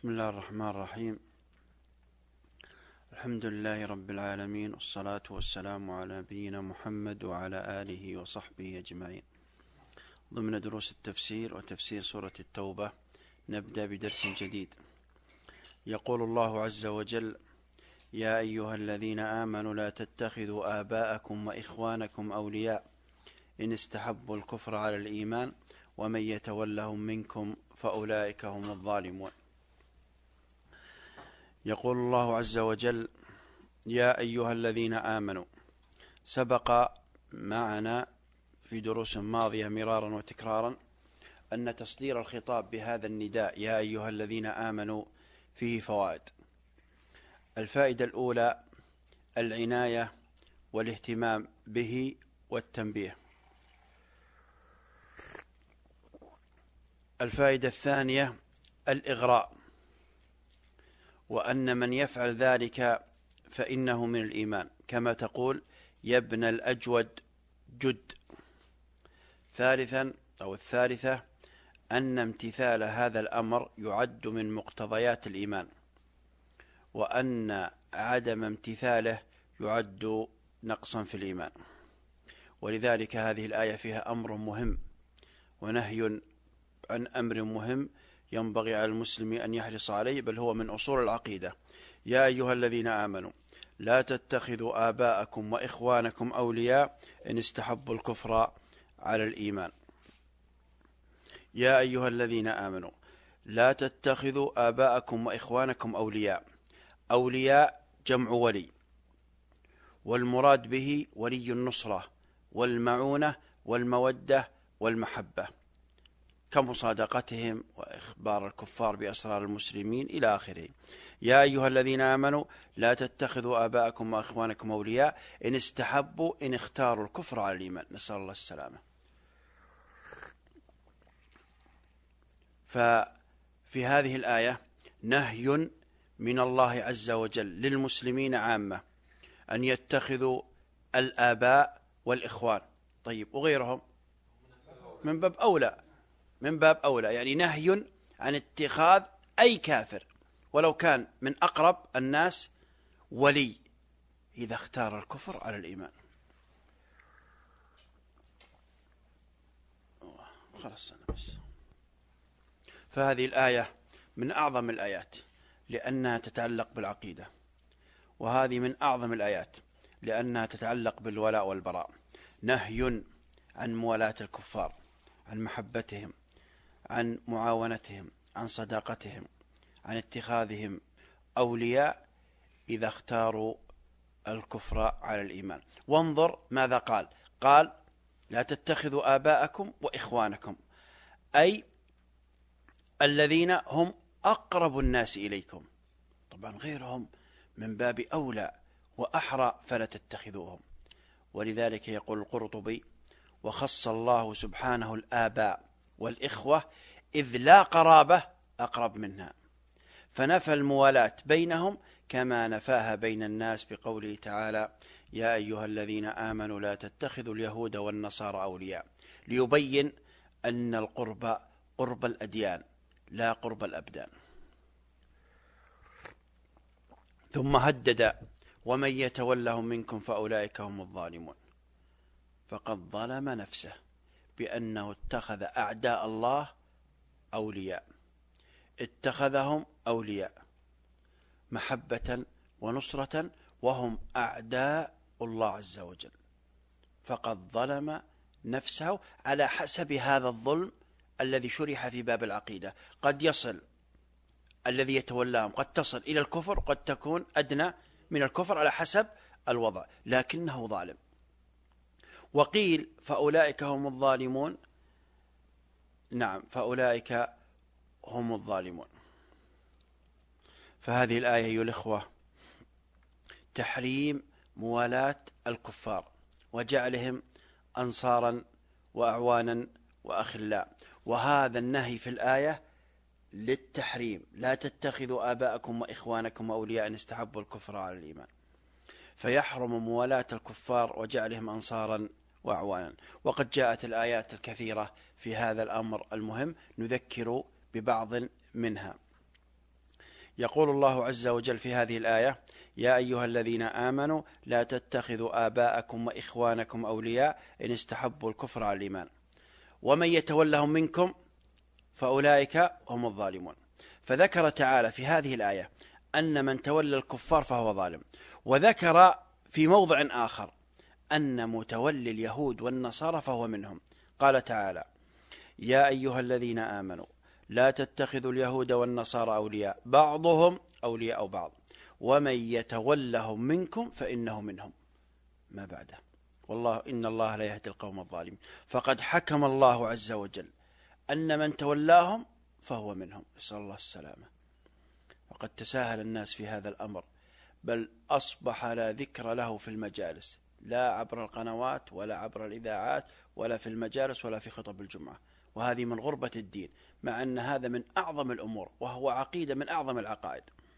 بسم الله الرحمن الرحيم. الحمد لله رب العالمين، والصلاة والسلام على نبينا محمد وعلى آله وصحبه أجمعين. ضمن دروس التفسير وتفسير سورة التوبة نبدأ بدرس جديد. يقول الله عز وجل: يا أيها الذين آمنوا لا تتخذوا آباءكم وإخوانكم أولياء إن استحبوا الكفر على الإيمان ومن يتولهم منكم فأولئك هم الظالمون. يقول الله عز وجل: يا أيها الذين آمنوا. سبق معنا في دروس ماضية مرارا وتكرارا أن تصدير الخطاب بهذا النداء يا أيها الذين آمنوا فيه فوائد. الفائدة الأولى العناية والاهتمام به والتنبيه. الفائدة الثانية الإغراء، وأن من يفعل ذلك فإنه من الإيمان، كما تقول يا ابن الأجود جد. الثالثة أن امتثال هذا الأمر يعد من مقتضيات الإيمان، وأن عدم امتثاله يعد نقصا في الإيمان. ولذلك هذه الآية فيها أمر مهم ونهي عن أمر مهم ينبغي على المسلم أن يحرص عليه، بل هو من أصول العقيدة. يا أيها الذين آمنوا لا تتخذوا آباءكم وإخوانكم أولياء إن استحبوا الكفر على الإيمان. يا أيها الذين آمنوا لا تتخذوا آباءكم وإخوانكم أولياء. أولياء جمع ولي، والمراد به ولي النصرة والمعونة والمودة والمحبة، كمصادقتهم وإخبار الكفار بأسرار المسلمين إلى آخره. يا أيها الذين آمنوا لا تتخذوا آباءكم وإخوانكم أولياء إن اختاروا الكفر على الإيمان. نسأل الله السلامة. ففي هذه الآية نهي من الله عز وجل للمسلمين عامة أن يتخذوا الآباء والإخوان، طيب وغيرهم من باب أولى، يعني نهي عن اتخاذ أي كافر ولو كان من أقرب الناس ولي إذا اختار الكفر على الإيمان. خلاص أنا بس. فهذه الآية من أعظم الآيات لأنها تتعلق بالعقيدة، وهذه من أعظم الآيات لأنها تتعلق بالولاء والبراء. نهي عن موالاة الكفار، عن محبتهم، عن معاونتهم، عن صداقتهم، عن اتخاذهم أولياء إذا اختاروا الكفر على الإيمان. وانظر ماذا قال لا تتخذوا آباءكم وإخوانكم، أي الذين هم أقرب الناس إليكم، طبعا غيرهم من باب أولى وأحرى فلا تتخذوهم. ولذلك يقول القرطبي: وخص الله سبحانه الآباء والإخوة إذ لا قرابة أقرب منها، فنفى الموالاة بينهم كما نفاها بين الناس بقوله تعالى: يا أيها الذين آمنوا لا تتخذوا اليهود والنصارى أولياء، ليبين أن القرب قرب الأديان لا قرب الأبدان. ثم هدد: ومن يتولهم منكم فأولئك هم الظالمون، فقد ظلم نفسه بأنه اتخذ أعداء الله أولياء، اتخذهم أولياء محبة ونصرة وهم أعداء الله عز وجل، فقد ظلم نفسه على حسب هذا الظلم الذي شرح في باب العقيدة. قد يصل الذي يتولاهم قد تصل إلى الكفر، قد تكون أدنى من الكفر على حسب الوضع، لكنه ظالم. وقيل فأولئك هم الظالمون، نعم فأولئك هم الظالمون. فهذه الآية أيها الإخوة تحريم موالاة الكفار وجعلهم أنصارا وأعوانا وأخلاء، وهذا النهي في الآية للتحريم: لا تتخذوا آباءكم وإخوانكم أولياء إن استحبوا الكفر على الإيمان. فيحرم موالاة الكفار وجعلهم أنصارا وأعوانا. وقد جاءت الآيات الكثيرة في هذا الأمر المهم، نذكر ببعض منها. يقول الله عز وجل في هذه الآية: يا أيها الذين آمنوا لا تتخذوا آباءكم وإخوانكم أولياء إن استحبوا الكفر على الإيمان ومن يتولهم منكم فأولئك هم الظالمون. فذكر تعالى في هذه الآية أن من تولى الكفار فهو ظالم، وذكر في موضع آخر أن متولي اليهود والنصارى فهو منهم. قال تعالى: يا أيها الذين آمنوا لا تتخذوا اليهود والنصارى أولياء بعضهم أولياء بعض ومن يتولهم منكم فإنه منهم. ما بعده: والله إن الله لا يهدي القوم الظالمين. فقد حكم الله عز وجل أن من تولاهم فهو منهم، نسأل الله السلامة. وقد تساهل الناس في هذا الأمر، بل أصبح لا ذكر له في المجالس، لا عبر القنوات ولا عبر الإذاعات ولا في المجالس ولا في خطب الجمعة. وهذه من غربة الدين، مع أن هذا من أعظم الأمور وهو عقيدة من أعظم العقائد.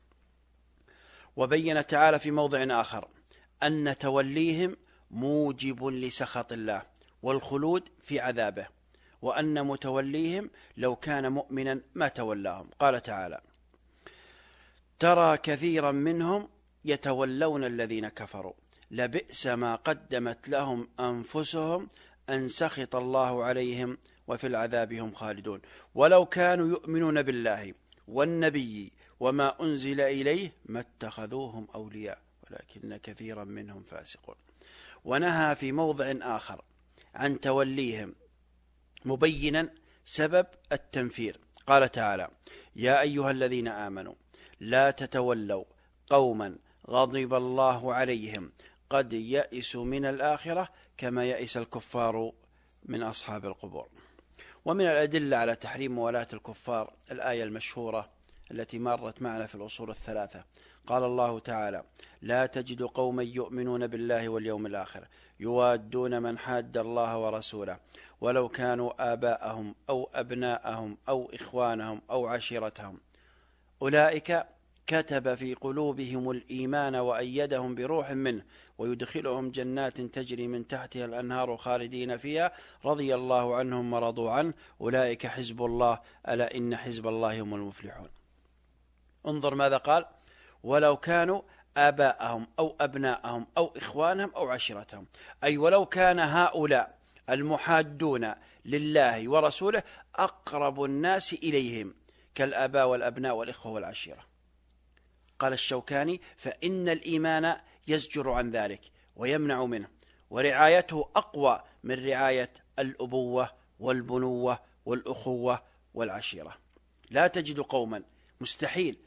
وبين تعالى في موضع آخر أن توليهم موجب لسخط الله والخلود في عذابه، وأن متوليهم لو كان مؤمنا ما تولاهم. قال تعالى: ترى كثيرا منهم يتولون الذين كفروا لبئس ما قدمت لهم أنفسهم أن سخط الله عليهم وفي العذاب هم خالدون ولو كانوا يؤمنون بالله والنبي وما أنزل إليه ما اتخذوهم أولياء ولكن كثيرا منهم فاسقون. ونهى في موضع آخر عن توليهم مبينا سبب التنفير. قال تعالى: يا أيها الذين آمنوا لا تتولوا قوما غضب الله عليهم قد يئسوا من الآخرة كما يئس الكفار من أصحاب القبور. ومن الأدلة على تحريم موالاة الكفار الآية المشهورة التي مرت معنا في الأصول الثلاثة. قال الله تعالى: لا تجد قوما يؤمنون بالله واليوم الآخر يوادون من حاد الله ورسوله ولو كانوا آباءهم أو أبناءهم أو إخوانهم أو عشيرتهم أولئك كتب في قلوبهم الإيمان وأيدهم بروح منه ويدخلهم جنات تجري من تحتها الأنهار خالدين فيها رضي الله عنهم ورضوا عنه أولئك حزب الله ألا إن حزب الله هم المفلحون. انظر ماذا قال: ولو كانوا آباءهم أو أبناءهم أو إخوانهم أو عشيرتهم، أي ولو كان هؤلاء المحادون لله ورسوله أقرب الناس إليهم كالآباء والأبناء والإخوة والعشيرة. قال الشوكاني: فإن الإيمان يزجر عن ذلك ويمنع منه، ورعايته أقوى من رعاية الأبوة والبنوة والأخوة والعشيرة. لا تجد قوما، مستحيل،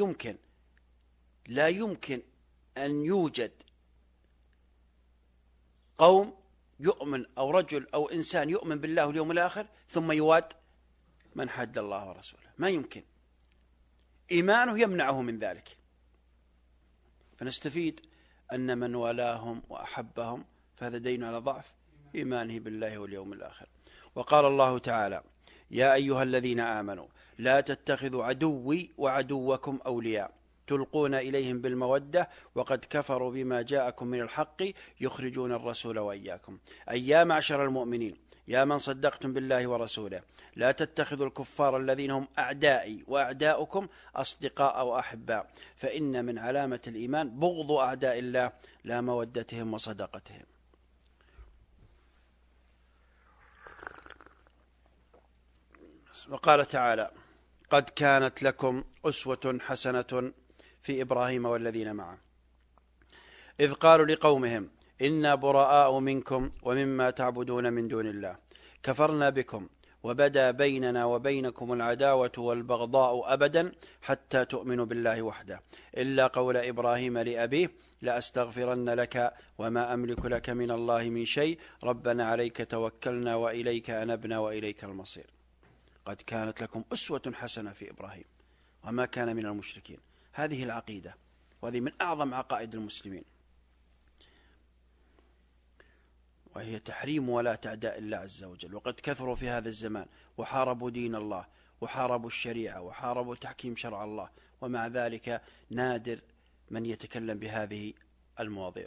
لا يمكن أن يوجد قوم يؤمن أو رجل أو إنسان يؤمن بالله واليوم الآخر ثم يواد من حد الله ورسوله، ما يمكن. إيمانه يمنعه من ذلك. فنستفيد أن من والاهم وأحبهم فهذا دين على ضعف إيمانه بالله واليوم الآخر. وقال الله تعالى: يا أيها الذين آمنوا لا تتخذوا عدوي وعدوكم أولياء تلقون إليهم بالمودة وقد كفروا بما جاءكم من الحق يخرجون الرسول وإياكم. أي يا معشر المؤمنين، يا من صدقتم بالله ورسوله، لا تتخذوا الكفار الذين هم أعدائي وأعداؤكم أصدقاء وأحباء، فإن من علامة الإيمان بغض أعداء الله لا مودتهم وصدقتهم. وقال تعالى: قد كانت لكم أسوة حسنة في إبراهيم والذين معه إذ قالوا لقومهم إنا براء منكم ومما تعبدون من دون الله كفرنا بكم وبدا بيننا وبينكم العداوة والبغضاء أبدا حتى تؤمنوا بالله وحده إلا قول إبراهيم لأبيه لأستغفرن لك وما أملك لك من الله من شيء ربنا عليك توكلنا وإليك أنبنا وإليك المصير. قد كانت لكم أسوة حسنة في إبراهيم وما كان من المشركين. هذه العقيدة، وهذه من أعظم عقائد المسلمين، وهي تحريم ولا أعداء الله عز وجل. وقد كثروا في هذا الزمان وحاربوا دين الله وحاربوا الشريعة وحاربوا تحكيم شرع الله، ومع ذلك نادر من يتكلم بهذه المواضيع.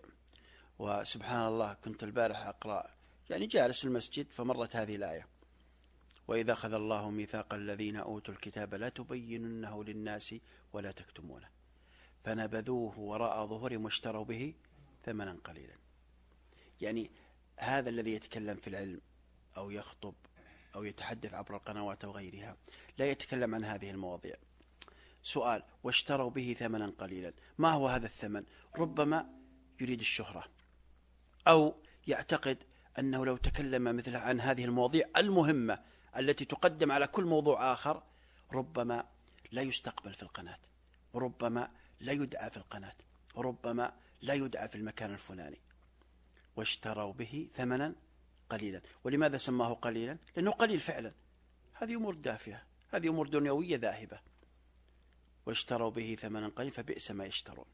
وسبحان الله، كنت البارح أقرأ جالس في المسجد فمرت هذه الآية وإذا أخذ الله ميثاق الذين أوتوا الكتاب لا تبيننه للناس ولا تكتمونه فنبذوه وراء ظهورهم واشتروا به ثمنا قليلا. يعني هذا الذي يتكلم في العلم أو يخطب أو يتحدث عبر القنوات وغيرها لا يتكلم عن هذه المواضيع. سؤال: واشتروا به ثمنا قليلا، ما هو هذا الثمن؟ ربما يريد الشهرة، أو يعتقد أنه لو تكلم مثل عن هذه المواضيع المهمة التي تقدم على كل موضوع آخر ربما لا يستقبل في القناة، وربما لا يدعى في القناة، وربما لا يدعى في المكان الفلاني. واشتروا به ثمنا قليلا. ولماذا سماه قليلا؟ لأنه قليل فعلا. هذه أمور دافئة، هذه أمور دنيوية ذاهبة. واشتروا به ثمنا قليلا فبئس ما يشترون.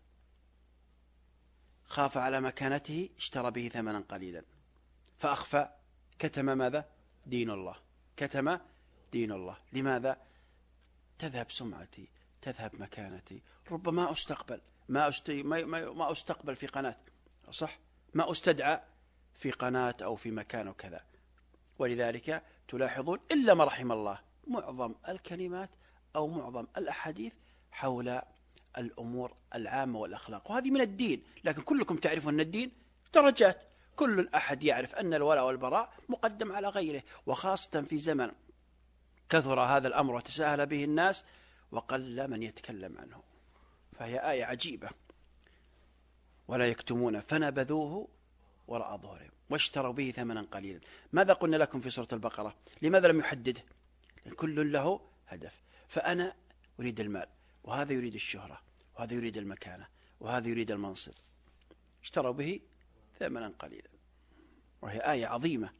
خاف على مكانته، اشترى به ثمنا قليلا فأخفى، كتم ماذا؟ دين الله، كتم دين الله. لماذا؟ تذهب سمعتي، تذهب مكانتي، ربما أستقبل ما أستقبل في قناة، صح؟ ما أستدعى في قناة أو في مكان وكذا. ولذلك تلاحظون إلا ما رحم الله معظم الكلمات أو معظم الأحاديث حول الأمور العامة والأخلاق، وهذه من الدين. لكن كلكم تعرفون أن الدين درجات، كل أحد يعرف أن الولاء والبراء مقدم على غيره، وخاصة في زمن كثر هذا الأمر وتساهل به الناس وقل من يتكلم عنه. فهي آية عجيبة. ولا يكتمون فنبذوه وراء ظهورهم واشتروا به ثمنا قليلا. ماذا قلنا لكم في سورة البقرة؟ لماذا لم يحدده؟ لأن كل له هدف. فأنا أريد المال، وهذا يريد الشهرة، وهذا يريد المكانة، وهذا يريد المنصب. اشتروا به ثمنا قليلا، وهي آية عظيمة.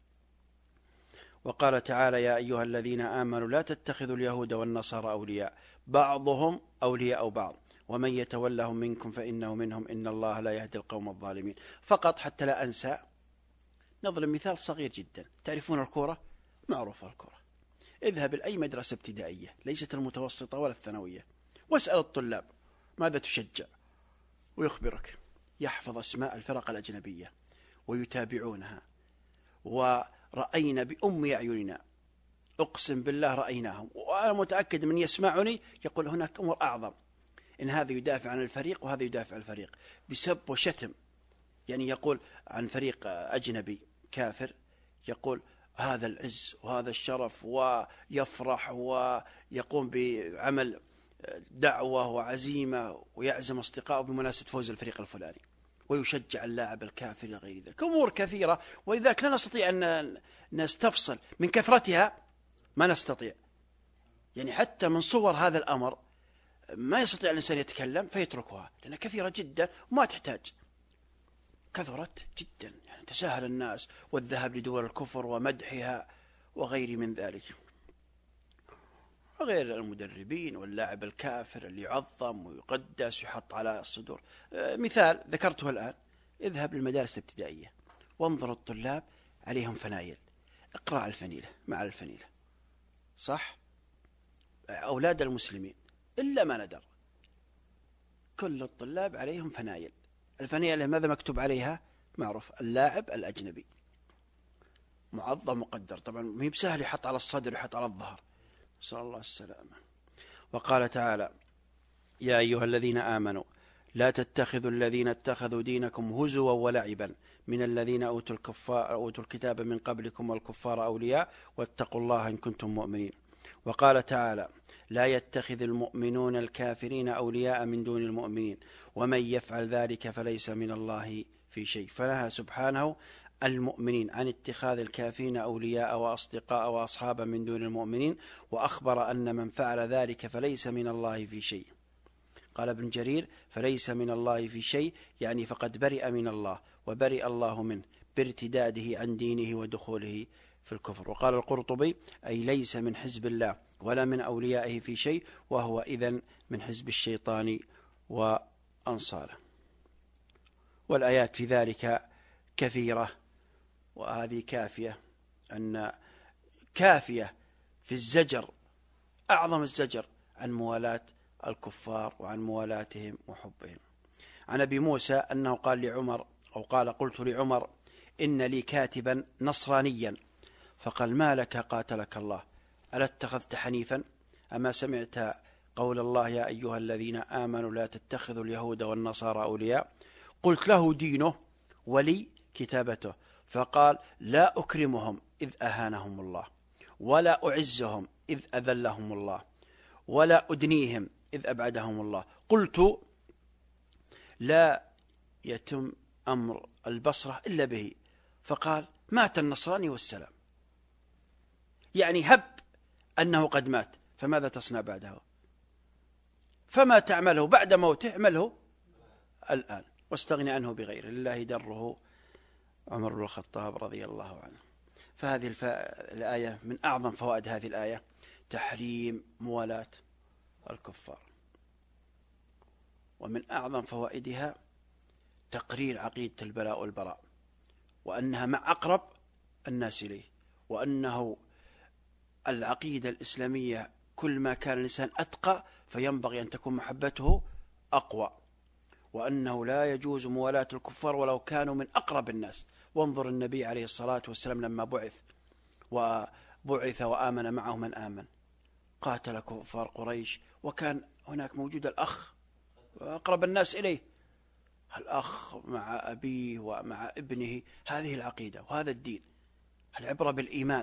وقال تعالى: يا أيها الذين آمنوا لا تتخذوا اليهود والنصارى أولياء بعضهم أولياء بعض ومن يتولهم منكم فإنه منهم إن الله لا يهدي القوم الظالمين. فقط حتى لا أنسى نضرب مثال صغير جدا. تعرفون الكرة؟ معروفة الكرة. اذهب لأي مدرسة ابتدائية، ليست المتوسطة ولا الثانوية، واسأل الطلاب ماذا تشجع، ويخبرك يحفظ أسماء الفرق الأجنبية ويتابعونها. ورأينا بأم أعيننا، أقسم بالله رأيناهم، وأنا متأكد من يسمعني يقول هناك أمر أعظم، إن هذا يدافع عن الفريق وهذا يدافع عن الفريق بسب وشتم. يعني يقول عن فريق أجنبي كافر، يقول هذا العز وهذا الشرف، ويفرح ويقوم بعمل دعوة وعزيمة ويعزم أصدقائه بمناسبة فوز الفريق الفلاني، ويشجع اللاعب الكافر غير ذلك. أمور كثيرة، ولذلك لا نستطيع أن نستفصل من كثرتها، ما نستطيع. يعني حتى من صور هذا الأمر ما يستطيع الإنسان يتكلم فيتركها، لأنها كثيرة جدا وما تحتاج. كثرت جدا، يعني تساهل الناس والذهاب لدول الكفر ومدحها وغير من ذلك، وغير المدربين واللاعب الكافر اللي يعظم ويقدس ويحط على الصدور. مثال ذكرته الآن: اذهب للمدارس الابتدائية وانظر الطلاب عليهم فنايل، اقرأ الفنيلة مع الفنيلة، صح؟ أولاد المسلمين إلا ما ندر كل الطلاب عليهم فنايل. الفنيلة ماذا مكتوب عليها؟ معروف، اللاعب الأجنبي، معظم مقدر. طبعا ما هي بسهل يحط على الصدر يحط على الظهر، صلى الله السلامة. وقال تعالى: يا أيها الذين آمنوا لا تتخذوا الذين اتخذوا دينكم هزوا ولعبا من الذين أوتوا الكتاب من قبلكم والكفار أولياء واتقوا الله إن كنتم مؤمنين. وقال تعالى: لا يتخذ المؤمنون الكافرين أولياء من دون المؤمنين ومن يفعل ذلك فليس من الله في شيء. فنهى سبحانه المؤمنين عن اتخاذ الكافرين أولياء وأصدقاء وأصحابا من دون المؤمنين، وأخبر أن من فعل ذلك فليس من الله في شيء. قال ابن جرير: فليس من الله في شيء، يعني فقد برئ من الله وبرئ الله منه بارتداده عن دينه ودخوله في الكفر. وقال القرطبي: أي ليس من حزب الله ولا من أوليائه في شيء، وهو إذن من حزب الشيطان وأنصاره. والآيات في ذلك كثيرة، وهذه كافية في الزجر، أعظم الزجر عن موالاة الكفار وعن موالاتهم وحبهم. عن أبي موسى أنه قال لعمر، أو قال: قلت لعمر إن لي كاتبا نصرانيا فقال: ما لك قاتلك الله، ألا اتخذت حنيفا؟ أما سمعت قول الله: يا أيها الذين آمنوا لا تتخذوا اليهود والنصارى أولياء؟ قلت: له دينه ولي كتابته. فقال: لا أكرمهم إذ أهانهم الله، ولا أعزهم إذ أذلهم الله، ولا أدنيهم إذ أبعدهم الله. قلت: لا يتم أمر البصرة إلا به. فقال: مات النصراني والسلام. يعني هب أنه قد مات، فماذا تصنع بعده؟ فما تعمله بعد موته اعمله الآن، واستغني عنه بغيره. لله دره عمر بن الخطاب رضي الله عنه. فهذه الآية من أعظم فوائد هذه الآية تحريم موالاة الكفار، ومن أعظم فوائدها تقرير عقيدة البلاء والبراء، وأنها مع أقرب الناس إليه، وأنه العقيدة الإسلامية كل ما كان الإنسان أتقى فينبغي أن تكون محبته أقوى، وأنه لا يجوز موالاة الكفار ولو كانوا من أقرب الناس. وانظر النبي عليه الصلاة والسلام لما بعث وآمن معه من آمن، قاتل كفار قريش، وكان هناك موجود الأخ أقرب الناس إليه، الأخ مع أبيه ومع ابنه. هذه العقيدة وهذا الدين، العبرة بالإيمان.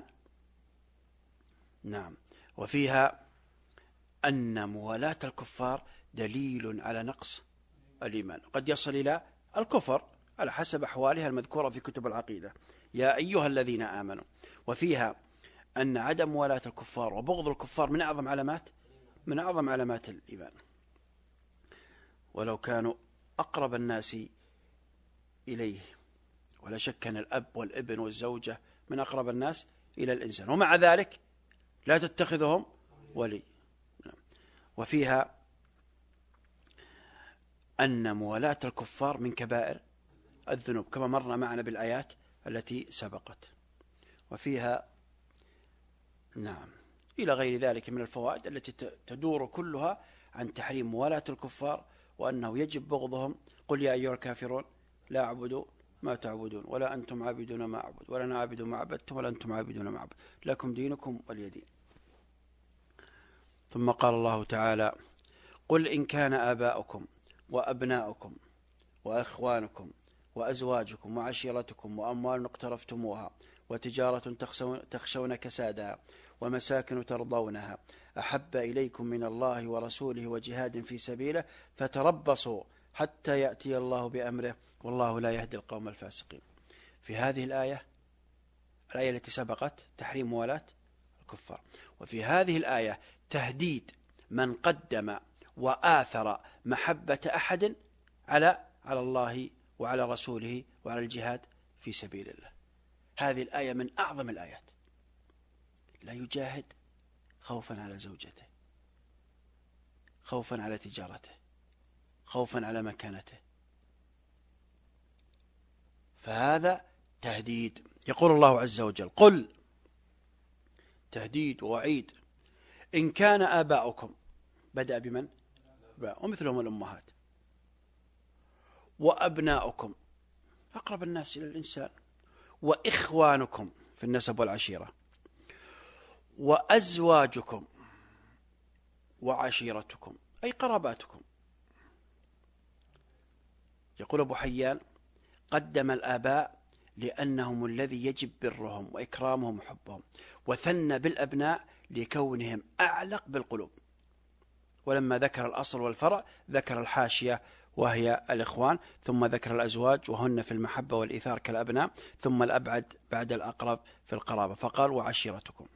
نعم. وفيها أن موالاة الكفار دليل على نقص الإيمان، قد يصل إلى الكفر على حسب أحوالها المذكورة في كتب العقيدة: يا أيها الذين آمنوا. وفيها أن عدم موالاة الكفار وبغض الكفار من أعظم علامات الإيمان، ولو كانوا أقرب الناس إليه. ولا شك أن الأب والابن والزوجة من أقرب الناس إلى الإنسان، ومع ذلك لا تتخذهم ولي. وفيها أن موالاة الكفار من كبائر الذنوب كما مرنا معنا بالآيات التي سبقت. وفيها نعم إلى غير ذلك من الفوائد التي تدور كلها عن تحريم موالاة الكفار، وأنه يجب بغضهم. قل يا أيها الكافرون لا أعبد ما تعبدون ولا أنتم عابدون ما أعبد ولا أنا عابد ما عبدتم ولا أنتم عابدون ما أعبد لكم دينكم ولي دين. ثم قال الله تعالى: قل إن كان آباؤكم وأبناؤكم وإخوانكم وأزواجكم وعشيرتكم وأموال اقترفتموها وتجارة تخشون كسادها ومساكن ترضونها أحب إليكم من الله ورسوله وجهاد في سبيله فتربصوا حتى يأتي الله بأمره والله لا يهدي القوم الفاسقين. في هذه الآية التي سبقت تحريم موالاة الكفار، وفي هذه الآية تهديد من قدم وآثر محبة أحد على الله وعلى رسوله وعلى الجهاد في سبيل الله. هذه الآية من أعظم الآيات. لا يجاهد خوفا على زوجته، خوفا على تجارته، خوفا على مكانته، فهذا تهديد. يقول الله عز وجل: قل، تهديد ووعيد، إن كان آباؤكم، بدأ بمن؟ ومثلهم الأمهات، وأبناؤكم أقرب الناس إلى الإنسان، وإخوانكم في النسب والعشيرة، وأزواجكم وعشيرتكم أي قراباتكم. يقول أبو حيان: قدم الآباء لأنهم الذي يجب برهم وإكرامهم وحبهم، وثنى بالأبناء لكونهم أعلق بالقلوب. ولما ذكر الأصل والفرع ذكر الحاشية وهي الإخوان، ثم ذكر الأزواج وهن في المحبة والإيثار كالأبناء، ثم الأبعد بعد الأقرب في القرابة، فقال: وعشيرتكم.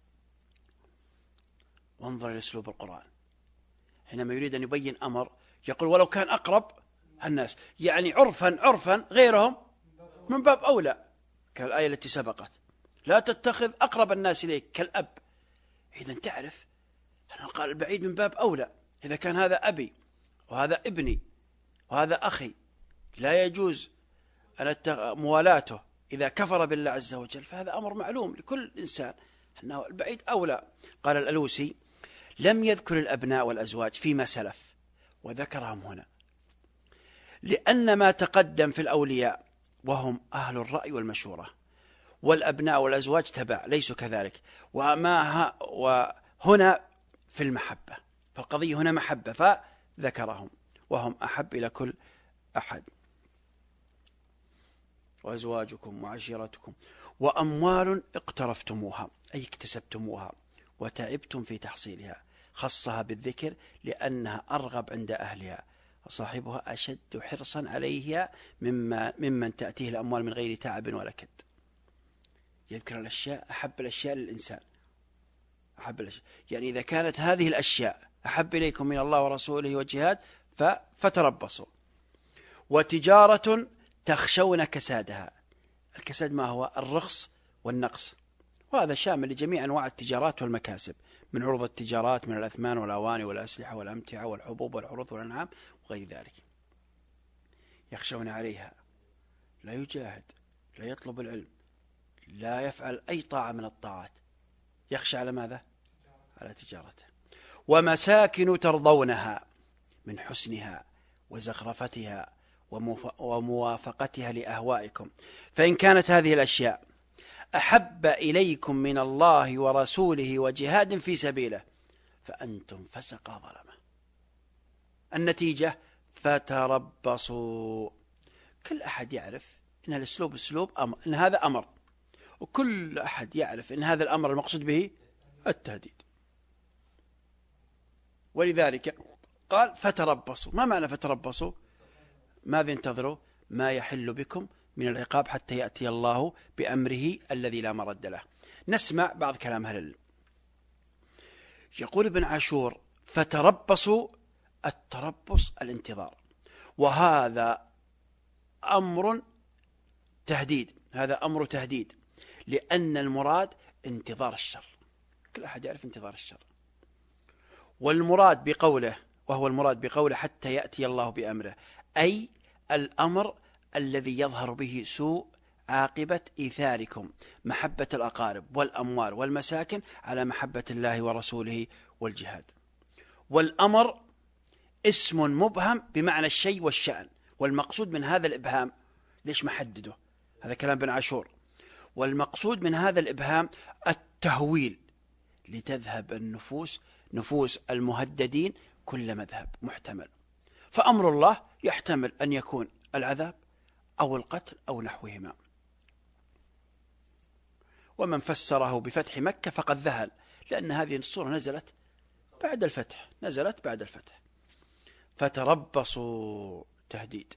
وانظر إلى أسلوب القرآن حينما يريد أن يبين أمر يقول: ولو كان أقرب الناس، يعني عرفا غيرهم من باب أولى، كالآية التي سبقت: لا تتخذ أقرب الناس إليك كالأب. إذن تعرف أن قال البعيد من باب أولى. إذا كان هذا أبي وهذا ابني وهذا أخي لا يجوز أن موالاته إذا كفر بالله عز وجل، فهذا أمر معلوم لكل إنسان أنه البعيد أولى. قال الألوسي: لم يذكر الأبناء والأزواج فيما سلف وذكرهم هنا لأن ما تقدم في الأولياء وهم أهل الرأي والمشورة والأبناء والأزواج تبع ليسوا كذلك. وهنا في المحبة، فالقضية هنا محبة فذكرهم وهم أحب إلى كل أحد. وأزواجكم وعشيرتكم وأموال اقترفتموها أي اكتسبتموها وتعبتم في تحصيلها، خصها بالذكر لأنها أرغب عند أهلها، وصاحبها أشد حرصا عليها ممن تأتيه الأموال من غير تعب ولا كد. يذكر الأشياء أحب الأشياء للإنسان، أحب الأشياء، يعني إذا كانت هذه الأشياء أحب إليكم من الله ورسوله والجهاد فتربصوا. وتجارة تخشون كسادها، الكساد ما هو؟ الرخص والنقص، وهذا شامل لجميع أنواع التجارات والمكاسب، من عروض التجارات من الأثمان والأواني والأسلحة والأمتعة والحبوب والحروث والأنعام وغير ذلك. يخشون عليها، لا يجاهد، لا يطلب العلم، لا يفعل أي طاعة من الطاعات، يخشى على ماذا؟ على تجارته. ومساكن ترضونها من حسنها وزخرفتها وموافقتها لأهوائكم، فإن كانت هذه الأشياء أحب إليكم من الله ورسوله وجهاد في سبيله فأنتم فسق ظلمة. النتيجة فتربصوا. كل أحد يعرف إن الأسلوب أسلوب أمر، إن هذا أمر، وكل أحد يعرف إن هذا الأمر المقصود به التهديد، ولذلك قال فتربصوا. ما معنى فتربصوا؟ ماذا انتظروا؟ ما يحل بكم من العقاب حتى يأتي الله بأمره الذي لا مرد له. نسمع بعض كلام أهل العلم. يقول ابن عاشور فتربصوا، التربص الانتظار، وهذا أمر تهديد، هذا أمر تهديد، لأن المراد انتظار الشر، كل أحد يعرف انتظار الشر. والمراد بقوله، وهو المراد بقوله حتى يأتي الله بأمره، أي الأمر الذي يظهر به سوء عاقبة إيثاركم محبة الأقارب والأموال والمساكن على محبة الله ورسوله والجهاد. والأمر اسم مبهم بمعنى الشيء والشأن، والمقصود من هذا الإبهام، ليش ما حدده؟ هذا كلام ابن عاشور. والمقصود من هذا الإبهام التهويل، لتذهب النفوس، نفوس المهددين كل مذهب محتمل، فأمر الله يحتمل أن يكون العذاب أو القتل أو نحوهما. ومن فسره بفتح مكة فقد ذهل، لأن هذه السورة نزلت بعد الفتح، فتربصوا تهديد،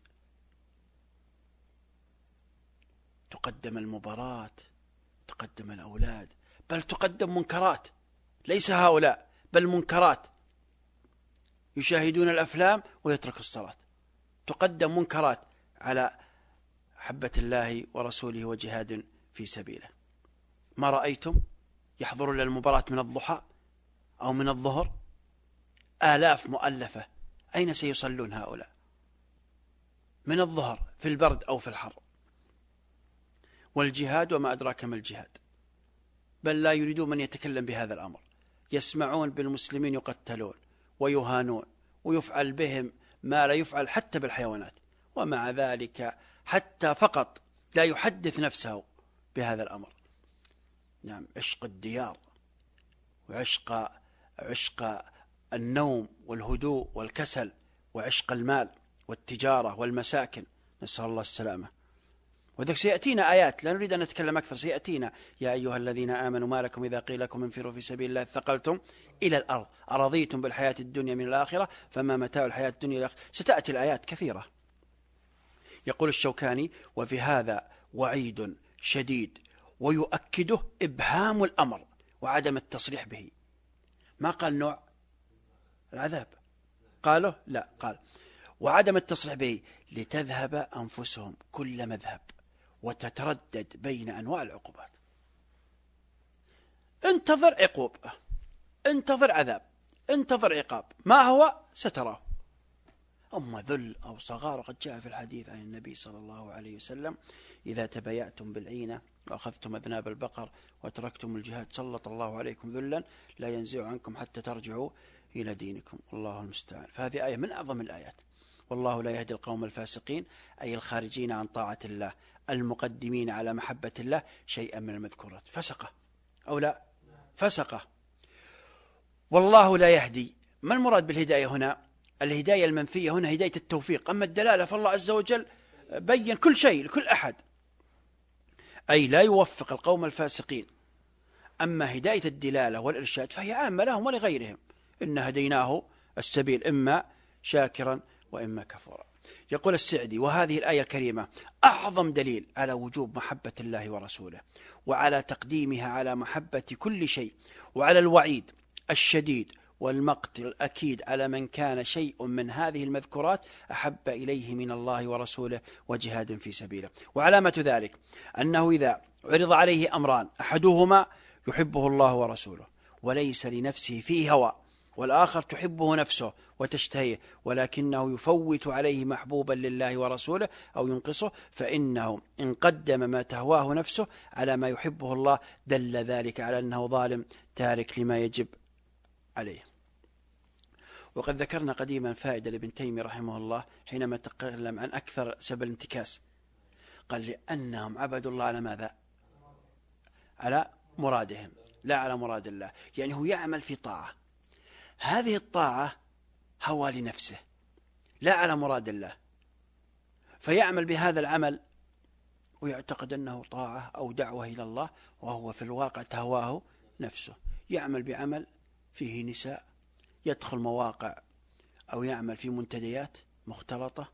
تقدم المباراة، تقدم الأولاد، بل تقدم منكرات، ليس هؤلاء بل منكرات، يشاهدون الأفلام ويترك الصلاة، تقدم منكرات على حبة الله ورسوله وجهاد في سبيله. ما رأيتم يحضرون للمباراة من الضحى أو من الظهر آلاف مؤلفة، أين سيصلون هؤلاء؟ من الظهر في البرد أو في الحر. والجهاد وما أدراك ما الجهاد، بل لا يريدون من يتكلم بهذا الأمر، يسمعون بالمسلمين يقتلون ويهانون ويفعل بهم ما لا يفعل حتى بالحيوانات، ومع ذلك حتى فقط لا يحدث نفسه بهذا الأمر. نعم، عشق الديار وعشق النوم والهدوء والكسل، وعشق المال والتجارة والمساكن، نسأل الله السلامة. وذلك سيأتينا آيات، لا نريد أن نتكلم أكثر، سيأتينا يا أيها الذين آمنوا ما لكم إذا قيل لكم انفروا في سبيل الله ثقلتم إلى الأرض أرضيتم بالحياة الدنيا من الآخرة فما متاع الحياة الدنيا الآخرة. ستأتي الآيات كثيرة. يقول الشوكاني وفي هذا وعيد شديد ويؤكده إبهام الأمر وعدم التصريح به. ما قال نوع العذاب، قاله لا، قال وعدم التصريح به لتذهب أنفسهم كل مذهب وتتردد بين أنواع العقوبات. انتظر عقوب، انتظر عذاب، انتظر عقاب، ما هو ستراه، أما ذل أو صغار. قد جاء في الحديث عن النبي صلى الله عليه وسلم إذا تبايعتم بالعينة وأخذتم أذناب البقر وتركتم الجهاد سلط الله عليكم ذلا لا ينزع عنكم حتى ترجعوا إلى دينكم. الله المستعان. فهذه آية من أعظم الآيات. والله لا يهدي القوم الفاسقين، أي الخارجين عن طاعة الله المقدمين على محبة الله شيئا من المذكورات. فسقة أو لا؟ فسقة. والله لا يهدي، ما المراد بالهداية هنا؟ الهداية المنفية هنا هداية التوفيق، أما الدلالة فالله عز وجل بين كل شيء لكل أحد، أي لا يوفق القوم الفاسقين. أما هداية الدلالة والإرشاد فهي عامة لهم ولغيرهم، إن هديناه السبيل إما شاكرا وإما كفورا. يقول السعدي: وهذه الآية الكريمة أعظم دليل على وجوب محبة الله ورسوله، وعلى تقديمها على محبة كل شيء، وعلى الوعيد الشديد والمقت الأكيد على من كان شيء من هذه المذكورات أحب إليه من الله ورسوله وجهاد في سبيله. وعلامة ذلك أنه إذا عرض عليه أمران أحدهما يحبه الله ورسوله وليس لنفسه فيه هوى، والآخر تحبه نفسه وتشتهيه ولكنه يفوت عليه محبوبا لله ورسوله أو ينقصه، فإنه إن قدم ما تهواه نفسه على ما يحبه الله دل ذلك على أنه ظالم تارك لما يجب عليه. وقد ذكرنا قديما فائدة لابن تيمية رحمه الله حينما تكلم عن أكثر سبب الانتكاس، قال: لأنهم عبدوا الله على ماذا؟ على مرادهم لا على مراد الله. يعني هو يعمل في طاعة، هذه الطاعة هوى لنفسه لا على مراد الله، فيعمل بهذا العمل ويعتقد أنه طاعة أو دعوة إلى الله، وهو في الواقع تهواه نفسه. يعمل بعمل فيه نساء، يدخل مواقع أو يعمل في منتديات مختلطة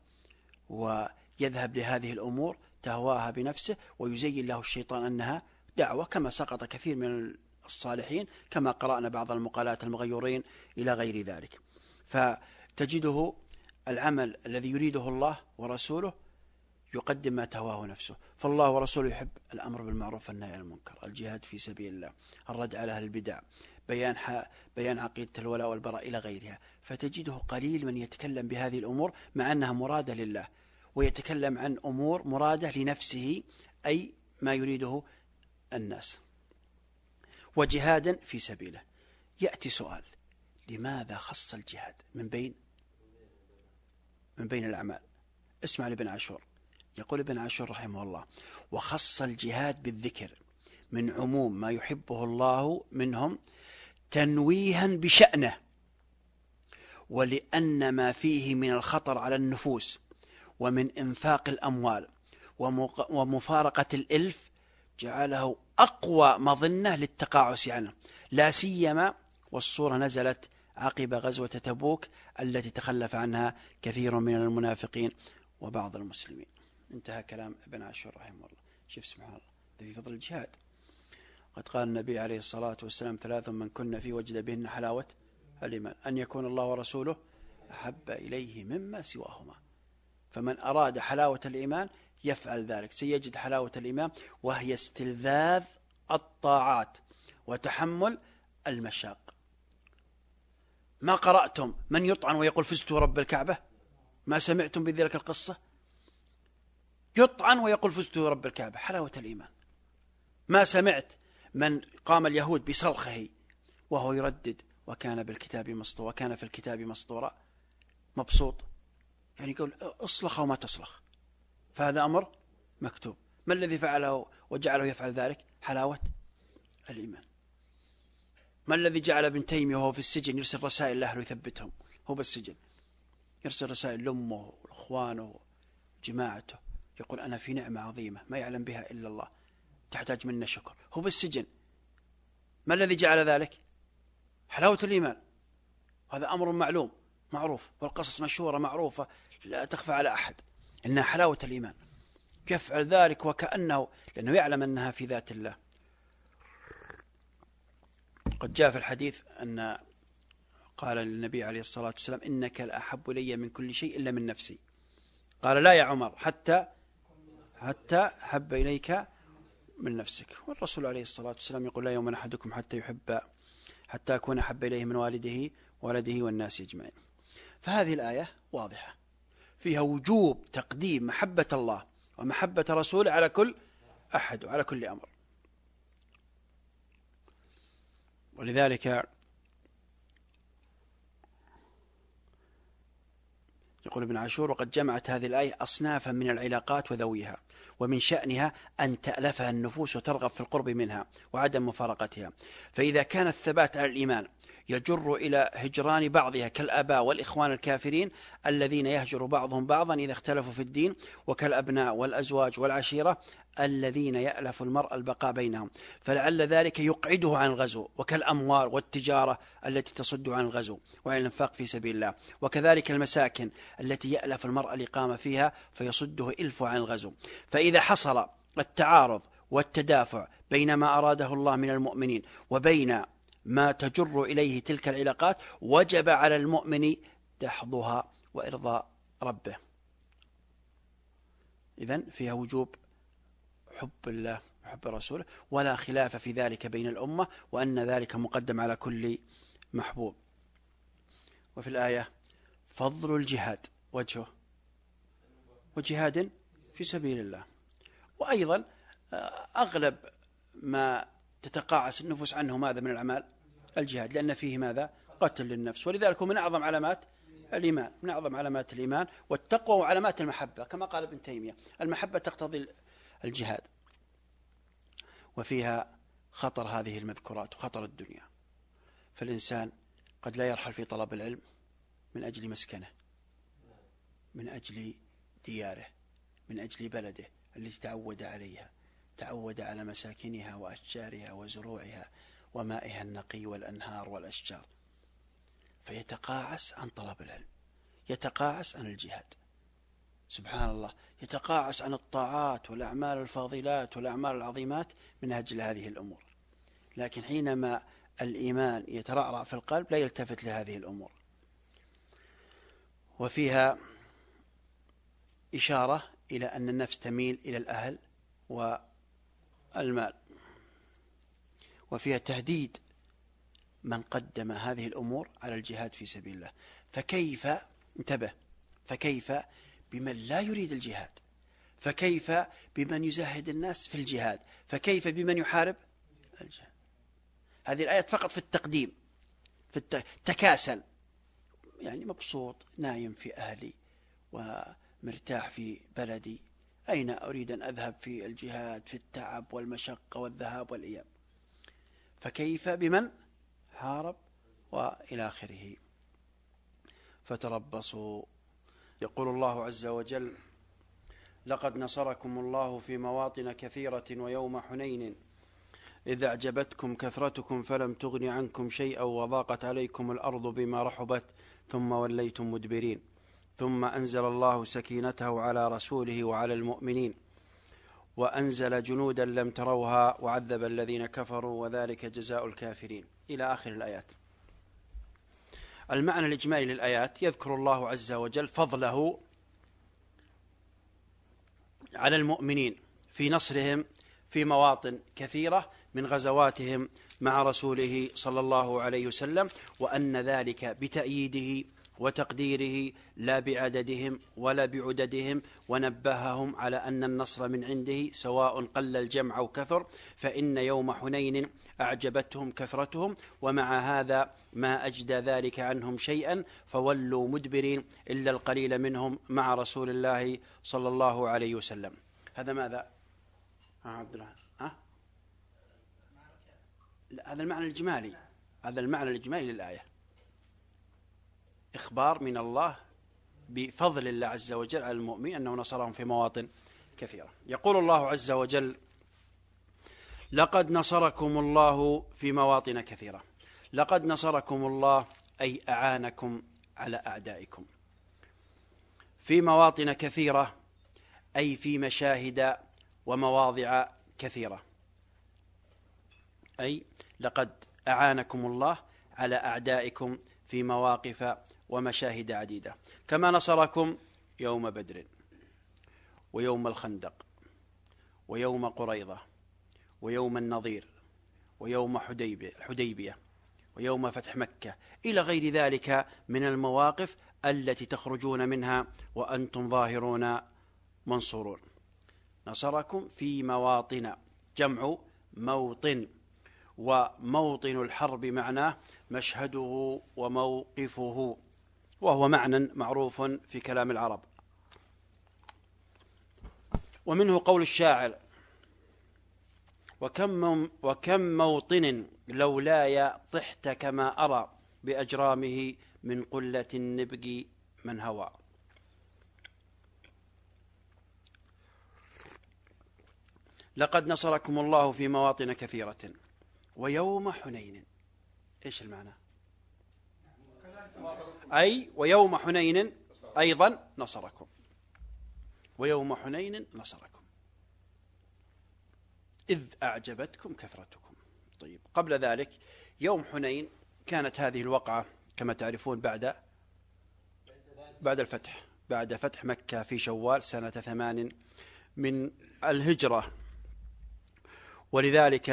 ويذهب لهذه الأمور تهواها بنفسه، ويزين له الشيطان أنها دعوة، كما سقط كثير من الصالحين كما قرأنا بعض المقالات المغيورين إلى غير ذلك. فتجده العمل الذي يريده الله ورسوله يقدم ما تهواه نفسه، فالله ورسوله يحب الأمر بالمعروف والنهي عن المنكر، الجهاد في سبيل الله، الرد على أهل البدع، بيان عقيدة الولاء والبراء إلى غيرها. فتجده قليل من يتكلم بهذه الأمور مع أنها مرادة لله، ويتكلم عن أمور مرادة لنفسه، أي ما يريده الناس، وجهادا في سبيله. يأتي سؤال: لماذا خص الجهاد من بين الأعمال؟ اسمع لابن عاشور، يقول ابن عاشور رحمه الله: وخص الجهاد بالذكر من عموم ما يحبه الله منهم تنويها بشأنه، ولأن ما فيه من الخطر على النفوس ومن إنفاق الأموال ومفارقة الإلف جعله أقوى مظنة للتقاعس عنه، لا سيما والصورة نزلت عقب غزوة تبوك التي تخلف عنها كثير من المنافقين وبعض المسلمين. انتهى كلام ابن عاشور رحمه الله. شوف سبحان الله في فضل الجهاد. قد قال النبي عليه الصلاة والسلام: 3 من كن فيه وجد بهن حلاوة الإيمان، أن يكون الله ورسوله أحب إليه مما سواهما. فمن أراد حلاوة الإيمان يفعل ذلك، سيجد حلاوة الإيمان، وهي استلذاذ الطاعات وتحمل المشاق. ما قرأتم من يطعن ويقول فزت رب الكعبة؟ ما سمعتم بذلك القصة؟ يطعن ويقول فزت رب الكعبة، حلاوة الإيمان. ما سمعت من قام اليهود بصرخه وهو يردد وكان بالكتاب مسطورا، وكان في الكتاب مسطورا، مبسوط، يعني يقول اصلخ وما تصلخ، فهذا أمر مكتوب. ما الذي فعله وجعله يفعل ذلك؟ حلاوة الإيمان. ما الذي جعل ابن تيمية وهو في السجن يرسل رسائل لأهله يثبتهم؟ هو بالسجن يرسل رسائل لأمه وإخوانه وجماعته، يقول أنا في نعمة عظيمة ما يعلم بها إلا الله، تحتاج منا شكر. هو بالسجن. ما الذي جعل ذلك؟ حلاوة الإيمان. هذا أمر معلوم معروف، والقصص مشهورة معروفة لا تخفى على أحد، إنها حلاوة الإيمان. يفعل ذلك وكأنه، لأنه يعلم أنها في ذات الله. قد جاء في الحديث أن قال للنبي عليه الصلاة والسلام: إنك لأحب إلي من كل شيء إلا من نفسي. قال: لا يا عمر، حتى حب إليك من نفسك. والرسول عليه الصلاة والسلام يقول: لا يؤمن أحدكم حتى أكون أحب إليه من والده والناس أجمعين. فهذه الآية واضحة فيها وجوب تقديم محبة الله ومحبة رسوله على كل أحد وعلى كل أمر. ولذلك يقول ابن عاشور: وقد جمعت هذه الآية أصنافا من العلاقات وذويها، ومن شأنها أن تألفها النفوس وترغب في القرب منها وعدم مفارقتها. فإذا كان الثبات على الإيمان يجر إلى هجران بعضها كالآباء والإخوان الكافرين الذين يهجر بعضهم بعضا إذا اختلفوا في الدين، وكالأبناء والأزواج والعشيرة الذين يألف المرء البقاء بينهم فلعل ذلك يقعده عن الغزو، وكالأموال والتجارة التي تصد عن الغزو وعن الإنفاق في سبيل الله، وكذلك المساكن التي يألف المرء الإقامة فيها فيصده إلفه عن الغزو. فإذا حصل التعارض والتدافع بين ما أراده الله من المؤمنين وبين ما تجر إليه تلك العلاقات وجب على المؤمن دحضها وإرضاء ربه. إذن فيها وجوب حب الله وحب رسوله، ولا خلاف في ذلك بين الأمة، وأن ذلك مقدم على كل محبوب. وفي الآية فضل الجهاد وجهه وجهاد في سبيل الله. وأيضا أغلب ما تتقاعس النفوس عنه ماذا من الأعمال؟ الجهاد، لأن فيه ماذا؟ قتل للنفس، ولذلك هو من أعظم علامات الإيمان، من أعظم علامات الإيمان والتقوى وعلامات المحبة، كما قال ابن تيمية: المحبة تقتضي الجهاد. وفيها خطر هذه المذكورات وخطر الدنيا، فالإنسان قد لا يرحل في طلب العلم من أجل مسكنه، من أجل دياره، من أجل بلده التي تعود عليها، تعود على مساكنها وأشجارها وزروعها ومائها النقي والأنهار والأشجار، فيتقاعس عن طلب العلم، يتقاعس عن الجهاد، سبحان الله، يتقاعس عن الطاعات والأعمال الفاضلات والأعمال العظيمات من أجل هذه الأمور. لكن حينما الإيمان يترعرع في القلب لا يلتفت لهذه الأمور. وفيها إشارة إلى أن النفس تميل إلى الأهل والمال، وفيها تهديد من قدم هذه الأمور على الجهاد في سبيل الله. فكيف، انتبه، فكيف بمن لا يريد الجهاد؟ فكيف بمن يزهد الناس في الجهاد؟ فكيف بمن يحارب الجهاد؟ هذه الآيات فقط في التقديم، في التكاسل، يعني مبسوط نايم في أهلي ومرتاح في بلدي، أين أريد أن أذهب في الجهاد في التعب والمشقة والذهاب والإياب؟ فكيف بمن حارب وإلى آخره. فتربصوا. يقول الله عز وجل: لقد نصركم الله في مواطن كثيرة ويوم حنين إذ أعجبتكم كثرتكم فلم تغن عنكم شيئا وضاقت عليكم الأرض بما رحبت ثم وليتم مدبرين ثم أنزل الله سكينته على رسوله وعلى المؤمنين وأنزل جنودا لم تروها وعذب الذين كفروا وذلك جزاء الكافرين، إلى آخر الآيات. المعنى الإجمالي للآيات: يذكر الله عز وجل فضله على المؤمنين في نصرهم في مواطن كثيرة من غزواتهم مع رسوله صلى الله عليه وسلم، وأن ذلك بتأييده وتقديره لا بعددهم ولا بعددهم، ونبههم على أن النصر من عنده سواء قل الجمع أو كثر، فإن يوم حنين أعجبتهم كثرتهم ومع هذا ما أجدى ذلك عنهم شيئا فولوا مدبرين إلا القليل منهم مع رسول الله صلى الله عليه وسلم. هذا ماذا؟ عبد الله، هذا المعنى الإجمالي، هذا المعنى الإجمالي للآية، إخبار من الله بفضل الله عز وجل على المؤمن أنه نصرهم في مواطن كثيرة. يقول الله عز وجل: لقد نصركم الله في مواطن كثيرة. لقد نصركم الله أي أعانكم على أعدائكم في مواطن كثيرة، أي في مشاهد ومواضع كثيرة، أي لقد أعانكم الله على أعدائكم في مواقف ومشاهد عديدة، كما نصركم يوم بدر ويوم الخندق ويوم قريظة ويوم النضير ويوم حديبية ويوم فتح مكة إلى غير ذلك من المواقف التي تخرجون منها وأنتم ظاهرون منصورون. نصركم في مواطن، جمع موطن، وموطن الحرب معناه مشهده وموقفه، وهو معنى معروف في كلام العرب. ومنه قول الشاعر: وكم موطن لولاي طحت كما أرى بأجرامه من قلة النبق من هوى. لقد نصركم الله في مواطن كثيرة ويوم حنين. إيش المعنى؟ أي ويوم حنين أيضا نصركم، ويوم حنين نصركم إذ أعجبتكم كثرتكم. طيب، قبل ذلك يوم حنين كانت هذه الوقعة كما تعرفون بعد الفتح، بعد فتح مكة في شوال سنة 8 من الهجرة. ولذلك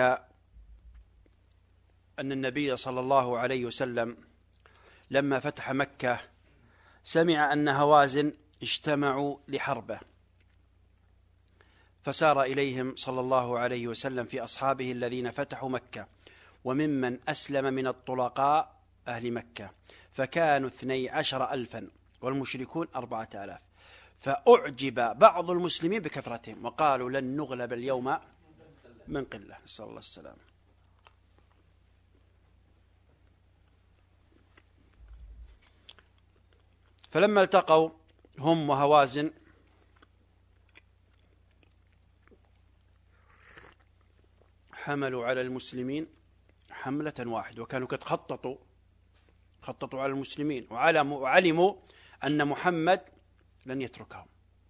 أن النبي صلى الله عليه وسلم لما فتح مكة سمع أن هوازن اجتمعوا لحربه، فسار إليهم صلى الله عليه وسلم في أصحابه الذين فتحوا مكة، وممن أسلم من الطلقاء أهل مكة، فكانوا 12,000 والمشركون 4,000. فأعجب بعض المسلمين بكثرتهم وقالوا لن نغلب اليوم من قلة، نسأل الله السلامة. فلما التقوا هم وهوازن حملوا على المسلمين حملة واحدة، وكانوا قد خططوا على المسلمين وعلموا أن محمد لن يتركهم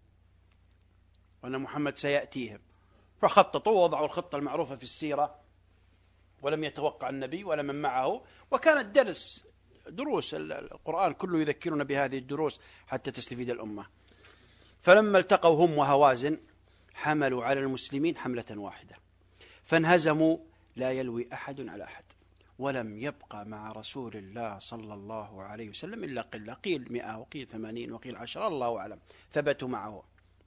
وأن محمد سيأتيهم، فخططوا ووضعوا الخطة المعروفة في السيرة، ولم يتوقع النبي ولا من معه. وكانت دروس القرآن كله يذكرنا بهذه الدروس حتى تستفيد الأمة. فلما التقوا هم وهوازن حملوا على المسلمين حملة واحدة، فانهزموا لا يلوي أحد على أحد، ولم يبقى مع رسول الله صلى الله عليه وسلم إلا قلة، قيل 100 وقيل 80 وقيل 10، الله أعلم، ثبتوا معه.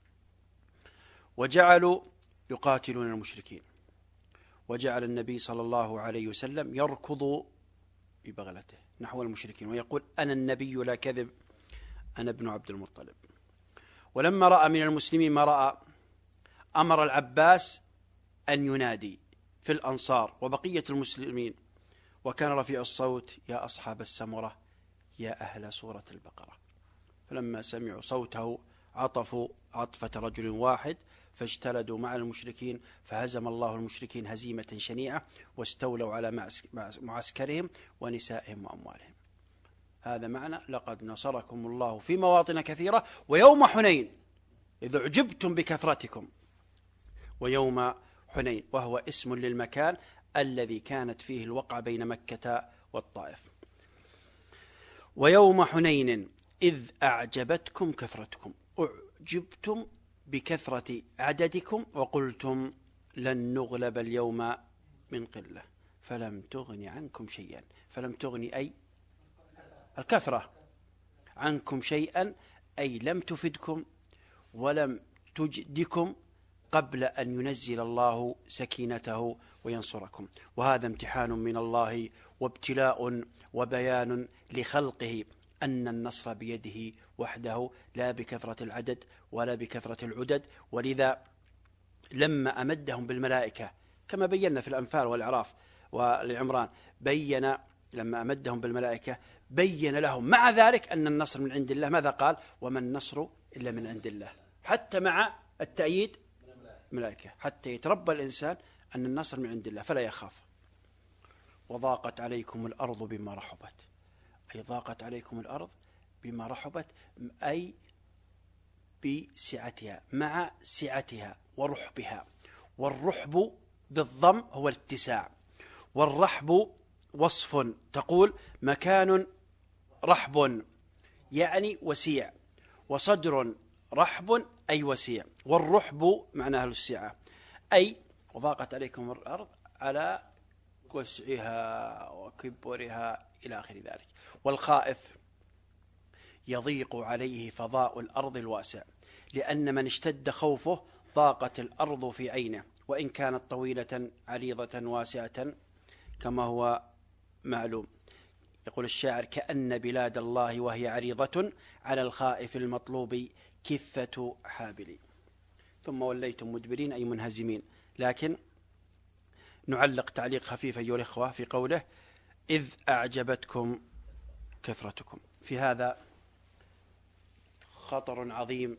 وجعلوا يقاتلون المشركين، وجعل النبي صلى الله عليه وسلم يركض ببغلته نحو المشركين ويقول: أنا النبي لا كذب، أنا ابن عبد المطلب. ولما رأى من المسلمين ما رأى أمر العباس أن ينادي في الأنصار وبقية المسلمين، وكان رفيع الصوت: يا أصحاب السمرة، يا أهل سورة البقرة. فلما سمعوا صوته عطفوا عطفة رجل واحد، فاجتلدوا مع المشركين، فهزم الله المشركين هزيمة شنيعة، واستولوا على معسكرهم ونسائهم وأموالهم. هذا معنى لقد نصركم الله في مواطن كثيرة ويوم حنين إذ أعجبتم بكثرتكم. ويوم حنين وهو اسم للمكان الذي كانت فيه الوقعة بين مكة والطائف. ويوم حنين إذ أعجبتكم كثرتكم، أعجبتم بكثرة عددكم، وقلتم لن نغلب اليوم من قلة، فلم تغن عنكم شيئا. فلم تغني أي الكثرة عنكم شيئا، أي لم تفدكم ولم تجدكم قبل أن ينزل الله سكينته وينصركم. وهذا امتحان من الله وابتلاء وبيان لخلقه أن النصر بيده وحده لا بكثرة العدد ولا بكثرة العدد. ولذا لما أمدهم بالملائكة كما بينا في الأنفال والأعراف والعمران، لما أمدهم بالملائكة بين لهم مع ذلك أن النصر من عند الله. ماذا قال؟ وما النصر إلا من عند الله، حتى مع التأييد ملائكة، حتى يتربى الإنسان أن النصر من عند الله فلا يخاف. وضاقت عليكم الأرض بما رحبت، أي ضاقت عليكم الأرض بما رحبت، أي بسعتها مع سعتها ورحبها. والرحب بالضم هو الاتساع، والرحب وصف، تقول مكان رحب يعني وسيع، وصدر رحب أي وسيع، والرحب معناه السعة، أي وضاقت عليكم الأرض على وسعها وكبرها إلى آخر ذلك. والخائف يضيق عليه فضاء الأرض الواسع، لأن من اشتد خوفه ضاقت الأرض في عينه، وإن كانت طويلة عريضة واسعة كما هو معلوم. يقول الشاعر: كأن بلاد الله وهي عريضة على الخائف المطلوب كفة حابل. ثم وليتم مدبرين أي منهزمين. لكن نعلق تعليق خفيف أيها الإخوة في قوله: إذ أعجبتكم كثرتكم. في هذا خطر عظيم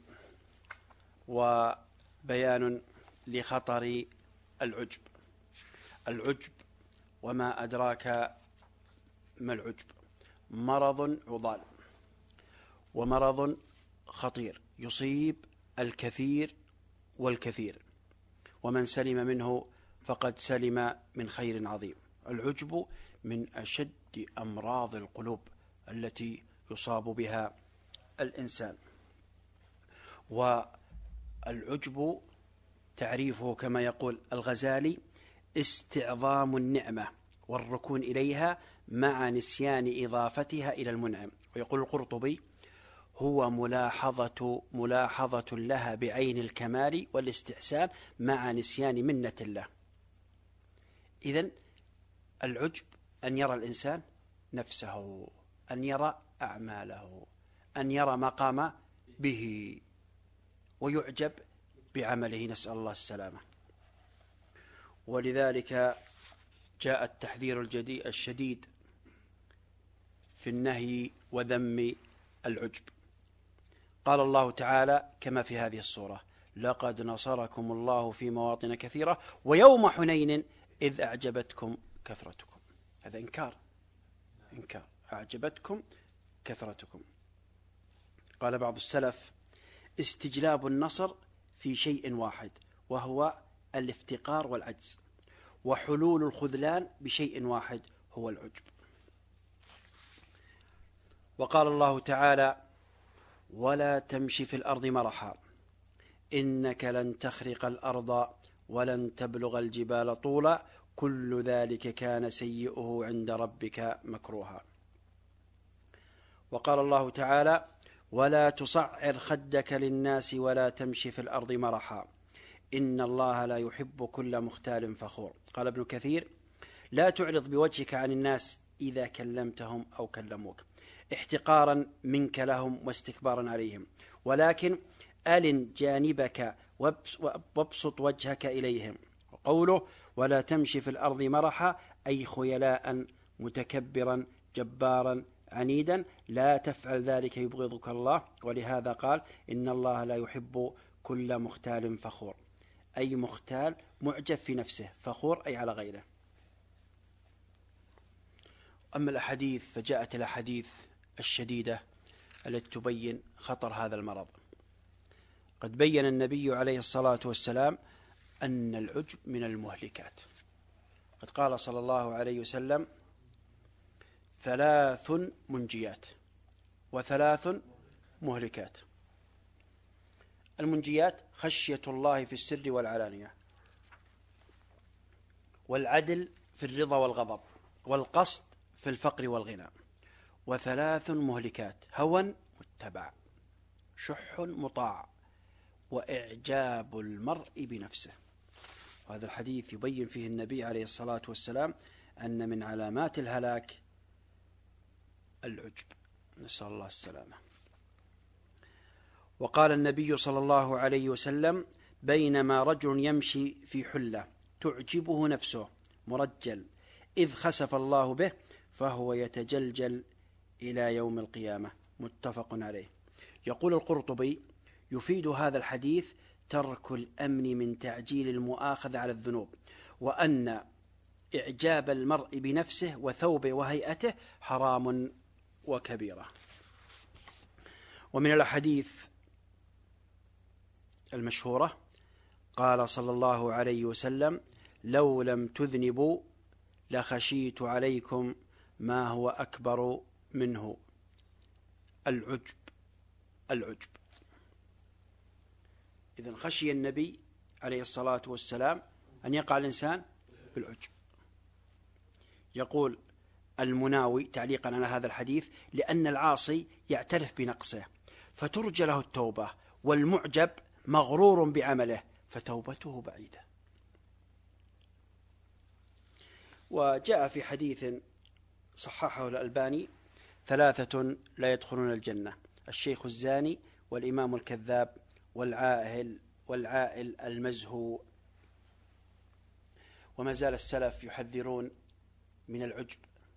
وبيان لخطر العجب. العجب، وما أدراك ما العجب، مرض عضال ومرض خطير يصيب الكثير والكثير، ومن سلم منه فقد سلم من خير عظيم. العجب من أشد أمراض القلوب التي يصاب بها الإنسان. والعجب تعريفه كما يقول الغزالي: استعظام النعمة والركون إليها مع نسيان إضافتها إلى المنعم. ويقول القرطبي: هو ملاحظة لها بعين الكمال والاستحسان مع نسيان منة الله. إذن العجب أن يرى الإنسان نفسه، أن يرى أعماله، أن يرى ما قام به ويعجب بعمله، نسأل الله السلامة. ولذلك جاء التحذير الشديد في النهي وذم العجب. قال الله تعالى كما في هذه الصورة: لقد نصركم الله في مواطن كثيرة ويوم حنين إذ أعجبتكم كثرتكم. هذا إنكار، أعجبتكم كثرتكم. قال بعض السلف: استجلاب النصر في شيء واحد وهو الافتقار والعجز، وحلول الخذلان بشيء واحد هو العجب. وقال الله تعالى: ولا تمشي في الأرض مرحا إنك لن تخرق الأرض ولن تبلغ الجبال طولا كل ذلك كان سيئه عند ربك مكروها. وقال الله تعالى: ولا تصعر خدك للناس ولا تمشي في الأرض مرحا إن الله لا يحب كل مختال فخور. قال ابن كثير: لا تعرض بوجهك عن الناس إذا كلمتهم أو كلموك احتقارا منك لهم واستكبارا عليهم، ولكن ألن جانبك وابسط وجهك إليهم. وقوله: ولا تمشي في الأرض مرحا أي خيلاء متكبرا جبارا عنيدا، لا تفعل ذلك يبغضك الله. ولهذا قال: إن الله لا يحب كل مختال فخور، أي مختال معجب في نفسه، فخور أي على غيره. أما الأحاديث فجاءت الأحاديث الشديدة التي تبين خطر هذا المرض. قد بين النبي عليه الصلاة والسلام أن العجب من المهلكات. قد قال صلى الله عليه وسلم: 3 منجيات و3 مهلكات. المنجيات: خشية الله في السر والعلانية، والعدل في الرضا والغضب، والقصد في الفقر والغنى. و3 مهلكات: هوى متبع، شح مطاع، وإعجاب المرء بنفسه. وهذا الحديث يبين فيه النبي عليه الصلاة والسلام أن من علامات الهلاك العجب، نسأل الله السلامة. وقال النبي صلى الله عليه وسلم: بينما رجل يمشي في حلة تعجبه نفسه مرجل إذ خسف الله به فهو يتجلجل إلى يوم القيامة. متفق عليه. يقول القرطبي: يفيد هذا الحديث ترك الأمن من تعجيل المؤاخذة على الذنوب، وأن إعجاب المرء بنفسه وثوبه وهيئته حرام وكبيرة. ومن الأحاديث المشهورة قال صلى الله عليه وسلم: لو لم تذنبوا لخشيت عليكم ما هو أكبر منه العجب. إذن خشي النبي عليه الصلاة والسلام أن يقع الإنسان بالعجب. يقول المناوي تعليقا على هذا الحديث: لأن العاصي يعترف بنقصه فترجى له التوبة، والمعجب مغرور بعمله فتوبته بعيدة. وجاء في حديث صححه الألباني: 3 لا يدخلون الجنة: الشيخ الزاني، والإمام الكذاب، والعائل المزهو. وما زال السلف يحذرون من العجب.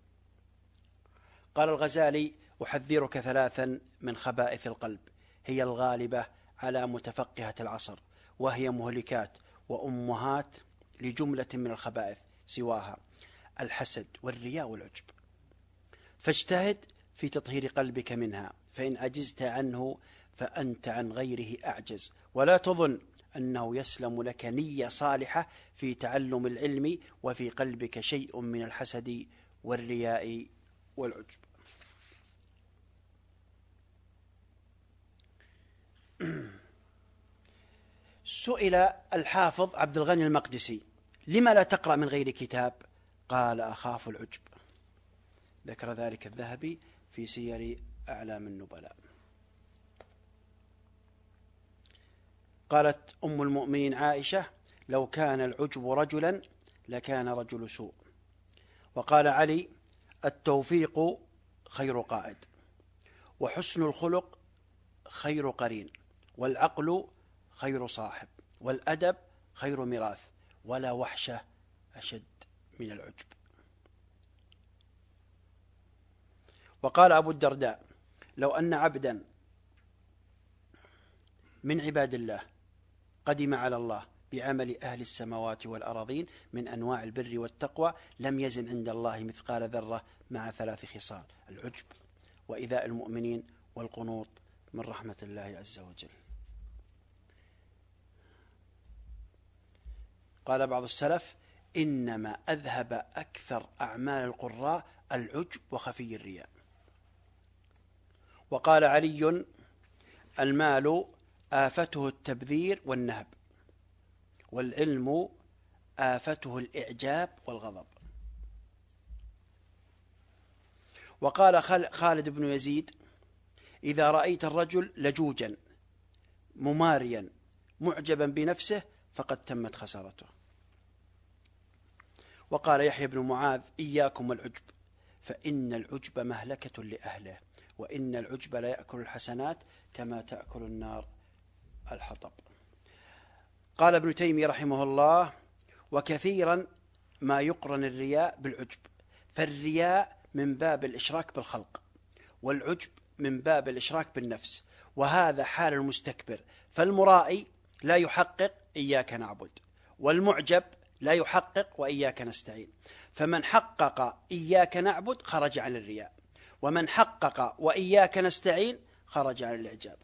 قال الغزالي: أحذرك 3 من خبائث القلب هي الغالبة على متفقهة العصر، وهي مهلكات وأمهات لجملة من الخبائث سواها: الحسد والرياء والعجب. فاجتهد في تطهير قلبك منها، فإن عجزت عنه فأنت عن غيره أعجز. ولا تظن أنه يسلم لك نية صالحة في تعلم العلم وفي قلبك شيء من الحسد والرياء والعجب. سئل الحافظ عبد الغني المقدسي: لما لا تقرأ من غير كتاب؟ قال: أخاف العجب. ذكر ذلك الذهبي في سير أعلام النبلاء. قالت أم المؤمنين عائشة: لو كان العجب رجلا لكان رجل سوء. وقال علي: التوفيق خير قائد، وحسن الخلق خير قرين، والعقل خير صاحب، والأدب خير ميراث، ولا وحشة أشد من العجب. وقال أبو الدرداء: لو أن عبدا من عباد الله قدم على الله بعمل أهل السماوات والأراضين من أنواع البر والتقوى لم يزن عند الله مثقال ذرة مع 3 خصال: العجب، وإيذاء المؤمنين، والقنوط من رحمة الله عز وجل. قال بعض السلف: إنما أذهب أكثر أعمال القراء العجب وخفي الرياء. وقال علي: المال آفته التبذير والنهب، والعلم آفته الإعجاب والغضب. وقال خالد بن يزيد: إذا رأيت الرجل لجوجا مماريا معجبا بنفسه فقد تمت خسارته. وقال يحيى بن معاذ: إياكم والعجب، فإن العجب مهلكة لأهله، وإن العجب لا يأكل الحسنات كما تأكل النار الحطب. قال ابن تيمية رحمه الله: وكثيرا ما يقرن الرياء بالعجب، فالرياء من باب الإشراك بالخلق، والعجب من باب الإشراك بالنفس، وهذا حال المستكبر. فالمرائي لا يحقق إياك نعبد، والمعجب لا يحقق وإياك نستعين. فمن حقق إياك نعبد خرج عن الرياء، ومن حقق وإياك نستعين خرج عن الإعجاب.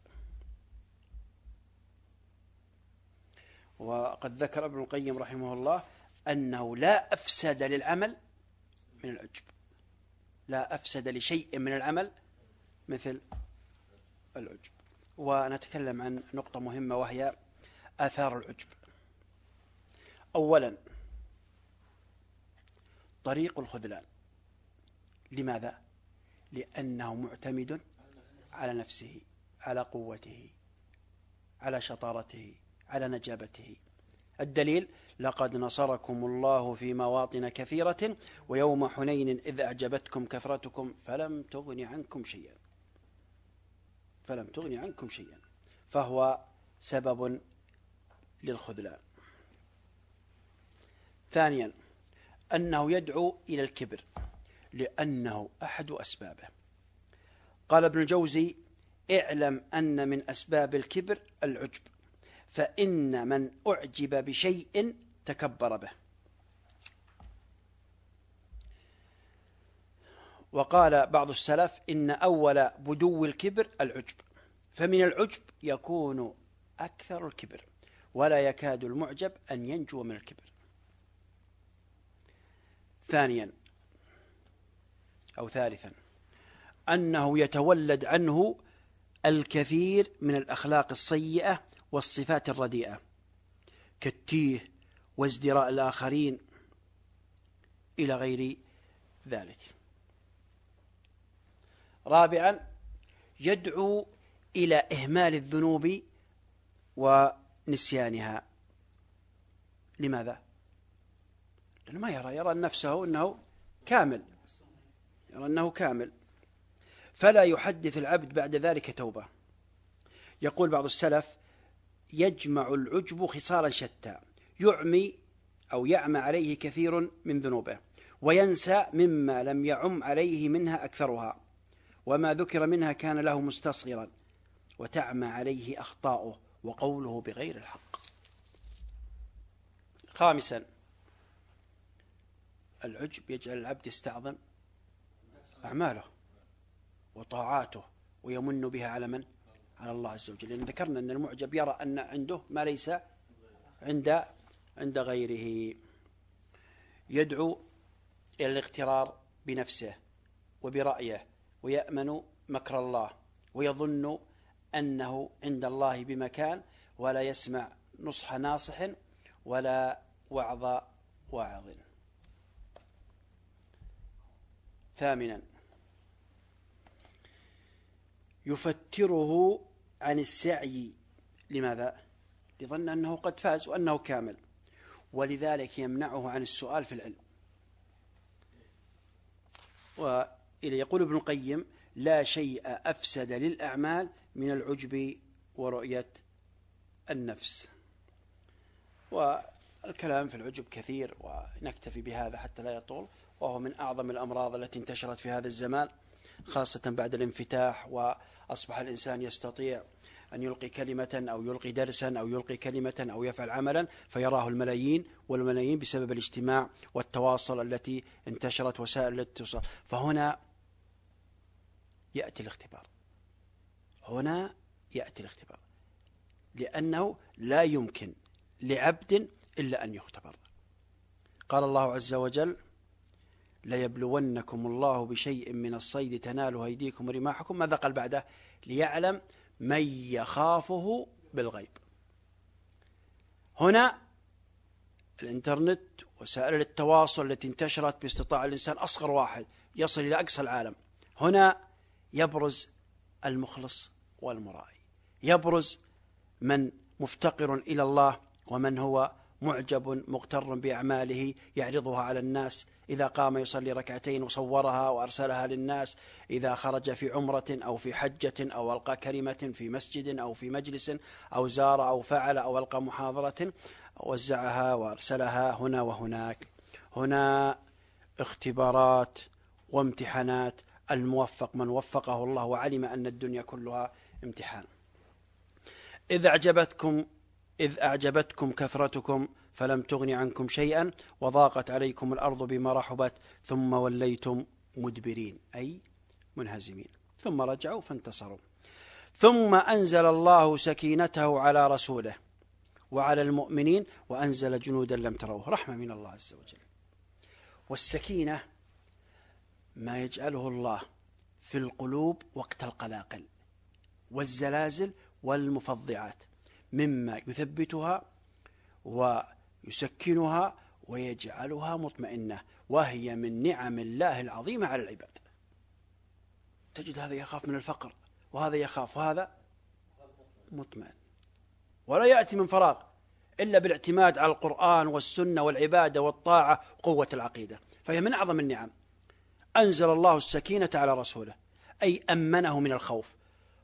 وقد ذكر ابن القيم رحمه الله أنه لا أفسد للعمل من العجب، لا أفسد لشيء من العمل مثل العجب. ونتكلم عن نقطة مهمة وهي آثار العجب. أولا، طريق الخذلان. لماذا؟ لأنه معتمد على نفسه، على قوته، على شطارته، على نجابته. الدليل: لقد نصركم الله في مواطن كثيرة ويوم حنين إذ أعجبتكم كثرتكم فلم تغن عنكم شيئا. فهو سبب للخذلان. ثانيا، أنه يدعو إلى الكبر لأنه أحد أسبابه. قال ابن الجوزي: اعلم أن من أسباب الكبر العجب، فإن من أعجب بشيء تكبر به. وقال بعض السلف: إن أول بدو الكبر العجب، فمن العجب يكون أكثر الكبر، ولا يكاد المعجب أن ينجو من الكبر. ثالثا، أنه يتولد عنه الكثير من الأخلاق السيئة والصفات الرديئة كالتيه وازدراء الآخرين إلى غير ذلك. رابعا، يدعو إلى إهمال الذنوب ونسيانها. لماذا؟ لأنه ما يرى نفسه أنه كامل، يرى أنه كامل، فلا يحدث العبد بعد ذلك توبة. يقول بعض السلف: يجمع العجب خصالا شتى، يعمي أو يعمى عليه كثير من ذنوبه، وينسى مما لم يعم عليه منها أكثرها، وما ذكر منها كان له مستصغرا، وتعمى عليه أخطاؤه وقوله بغير الحق. خامسا، العجب يجعل العبد يستعظم أعماله وطاعاته ويمن بها على من؟ على الله عز وجل، لأن ذكرنا أن المعجب يرى أن عنده ما ليس عند غيره. يدعو إلى الاغترار بنفسه وبرأيه، ويأمن مكر الله، ويظن أنه عند الله بمكان، ولا يسمع نصح ناصح ولا وعظ واعظ. ثامنا، يفتره عن السعي. لماذا؟ لظن أنه قد فاز وأنه كامل، ولذلك يمنعه عن السؤال في العلم. وإلى يقول ابن القيم: لا شيء أفسد للأعمال من العجب ورؤية النفس. والكلام في العجب كثير، ونكتفي بهذا حتى لا يطول، وهو من أعظم الأمراض التي انتشرت في هذا الزمان، خاصة بعد الانفتاح، وأصبح الإنسان يستطيع أن يلقي كلمة أو يلقي درسا أو يلقي كلمة أو يفعل عملا فيراه الملايين والملايين بسبب الاجتماع والتواصل التي انتشرت وسائل الاتصال. فهنا يأتي الاختبار، لأنه لا يمكن لعبد إلا أن يختبر. قال الله عز وجل: ليبلونكم الله بشيء من الصيد تناله أيديكم ورماحكم. ماذا قال بعده؟ ليعلم من يخافه بالغيب. هنا الإنترنت وسائل التواصل التي انتشرت باستطاع الإنسان أصغر واحد يصل إلى أقصى العالم. هنا يبرز المخلص والمرائي، يبرز من مفتقر إلى الله، ومن هو معجب مغتر بأعماله يعرضها على الناس. إذا قام يصلي ركعتين وصورها وأرسلها للناس، إذا خرج في عمرة أو في حجة أو ألقى كلمة في مسجد أو في مجلس أو زار أو فعل أو ألقى محاضرة وزعها وأرسلها هنا وهناك. هنا اختبارات وامتحانات. الموفق من وفقه الله وعلم أن الدنيا كلها امتحان. إذ أعجبتكم كثرتكم فلم تغن عنكم شيئا وضاقت عليكم الأرض بما رحبت ثم وليتم مدبرين، أي منهزمين، ثم رجعوا فانتصروا. ثم أنزل الله سكينته على رسوله وعلى المؤمنين وأنزل جنودا لم تروه، رحمة من الله عز وجل. والسكينة ما يجعله الله في القلوب وقت القلاقل والزلازل والمفضعات، مما يثبتها ويسكنها ويجعلها مطمئنة، وهي من نعم الله العظيمة على العباد. تجد هذا يخاف من الفقر، وهذا يخاف، وهذا مطمئن، ولا يأتي من فراغ إلا بالاعتماد على القرآن والسنة والعبادة والطاعة وقوة العقيدة، فهي من أعظم النعم. أنزل الله السكينة على رسوله، أي أمنه من الخوف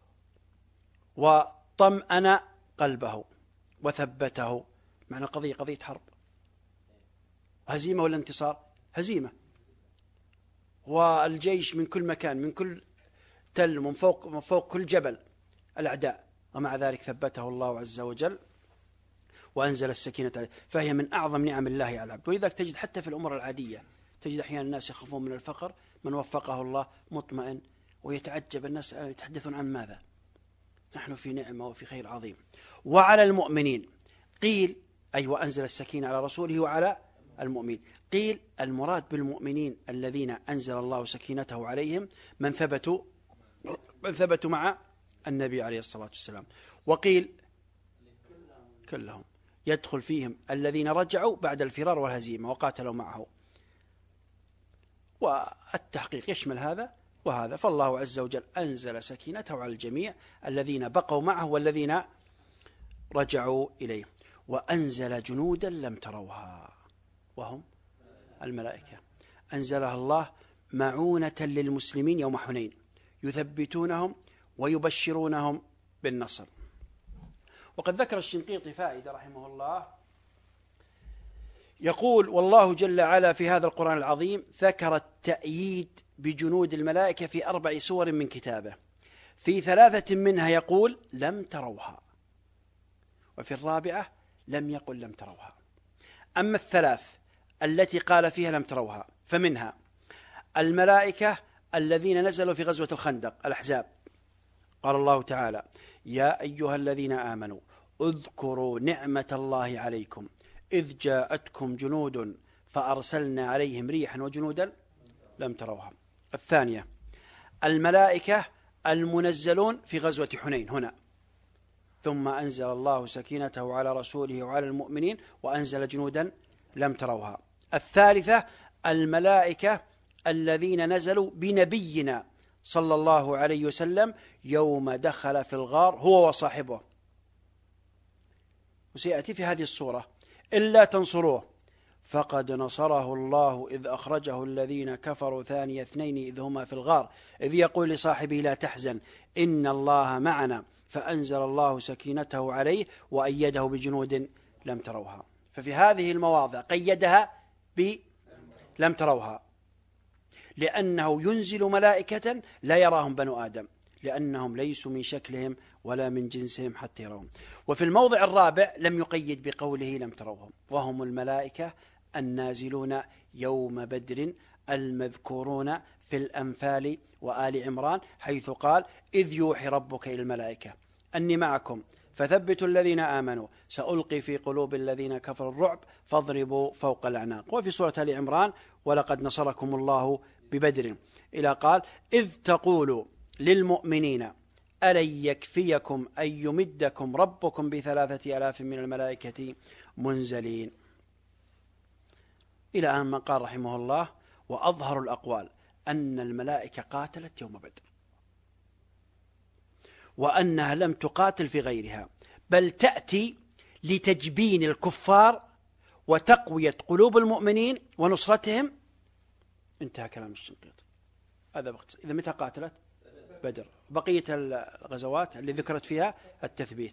وطمأن قلبه وثبته. معنى القضية قضية حرب، هزيمة ولا انتصار؟ هزيمة، والجيش من كل مكان، من كل تل، من فوق كل جبل الأعداء، ومع ذلك ثبته الله عز وجل وأنزل السكينة عليه. فهي من أعظم نعم الله على العبد. ولذلك تجد حتى في الأمور العادية، تجد أحيانا الناس يخافون من الفقر، من وفقه الله مطمئن، ويتعجب الناس يتحدثون عن ماذا؟ نحن في نعمة وفي خير عظيم. وعلى المؤمنين قيل أي وأنزل السكينة على رسوله وعلى المؤمنين. قيل المراد بالمؤمنين الذين أنزل الله سكينته عليهم من ثبتوا مع النبي عليه الصلاة والسلام. وقيل كلهم، يدخل فيهم الذين رجعوا بعد الفرار والهزيمة وقاتلوا معه، والتحقيق يشمل هذا وهذا. فالله عز وجل أنزل سكينته على الجميع الذين بقوا معه والذين رجعوا إليه. وأنزل جنودا لم تروها وهم الملائكة، أنزلها الله معونة للمسلمين يوم حنين، يثبتونهم ويبشرونهم بالنصر. وقد ذكر الشنقيطي فائدة رحمه الله، يقول: والله جل وعلا في هذا القرآن العظيم ذكر التأييد بجنود الملائكة في 4 سور من كتابه، في 3 منها يقول لم تروها، وفي 4 لم يقل لم تروها. أما 3 التي قال فيها لم تروها فمنها الملائكة الذين نزلوا في غزوة الخندق الأحزاب، قال الله تعالى: يا أيها الذين آمنوا اذكروا نعمة الله عليكم إذ جاءتكم جنود فأرسلنا عليهم ريحا وجنودا لم تروها. الثانية الملائكة المنزلون في غزوة حنين هنا، ثم أنزل الله سكينته على رسوله وعلى المؤمنين وأنزل جنودا لم تروها. الثالثة الملائكة الذين نزلوا بنبينا صلى الله عليه وسلم يوم دخل في الغار هو وصاحبه، وسيأتي في هذه الصورة: إلا تنصروه فقد نصره الله إذ أخرجه الذين كفروا ثاني 2 إذ هما في الغار إذ يقول لصاحبه لا تحزن إن الله معنا فأنزل الله سكينته عليه وأيده بجنود لم تروها. ففي هذه المواضع قيدها بلم تروها، لأنه ينزل ملائكة لا يراهم بنو آدم، لأنهم ليسوا من شكلهم ولا من جنسهم حتى يرون. وفي الموضع الرابع لم يقيد بقوله لم تروهم، وهم الملائكة النازلون يوم بدر المذكورون في الأنفال وآل عمران، حيث قال: إذ يوحي ربك إلى الملائكة أني معكم فثبتوا الذين آمنوا سألقي في قلوب الذين كفروا الرعب فاضربوا فوق الأعناق. وفي سورة آل عمران: ولقد نصركم الله ببدر، إلى قال: إذ تقول للمؤمنين ألن يكفيكم أن يمدكم ربكم ب3,000 من الملائكة منزلين، إلى أن ما قال رحمه الله: وأظهر الأقوال أن الملائكة قاتلت يوم بدر، وأنها لم تقاتل في غيرها، بل تأتي لتجبين الكفار وتقوية قلوب المؤمنين ونصرتهم. انتهى كلام الشنقيطي. هذا باختصار. إذا متى قاتلت؟ بدر. بقية الغزوات اللي ذكرت فيها التثبيت.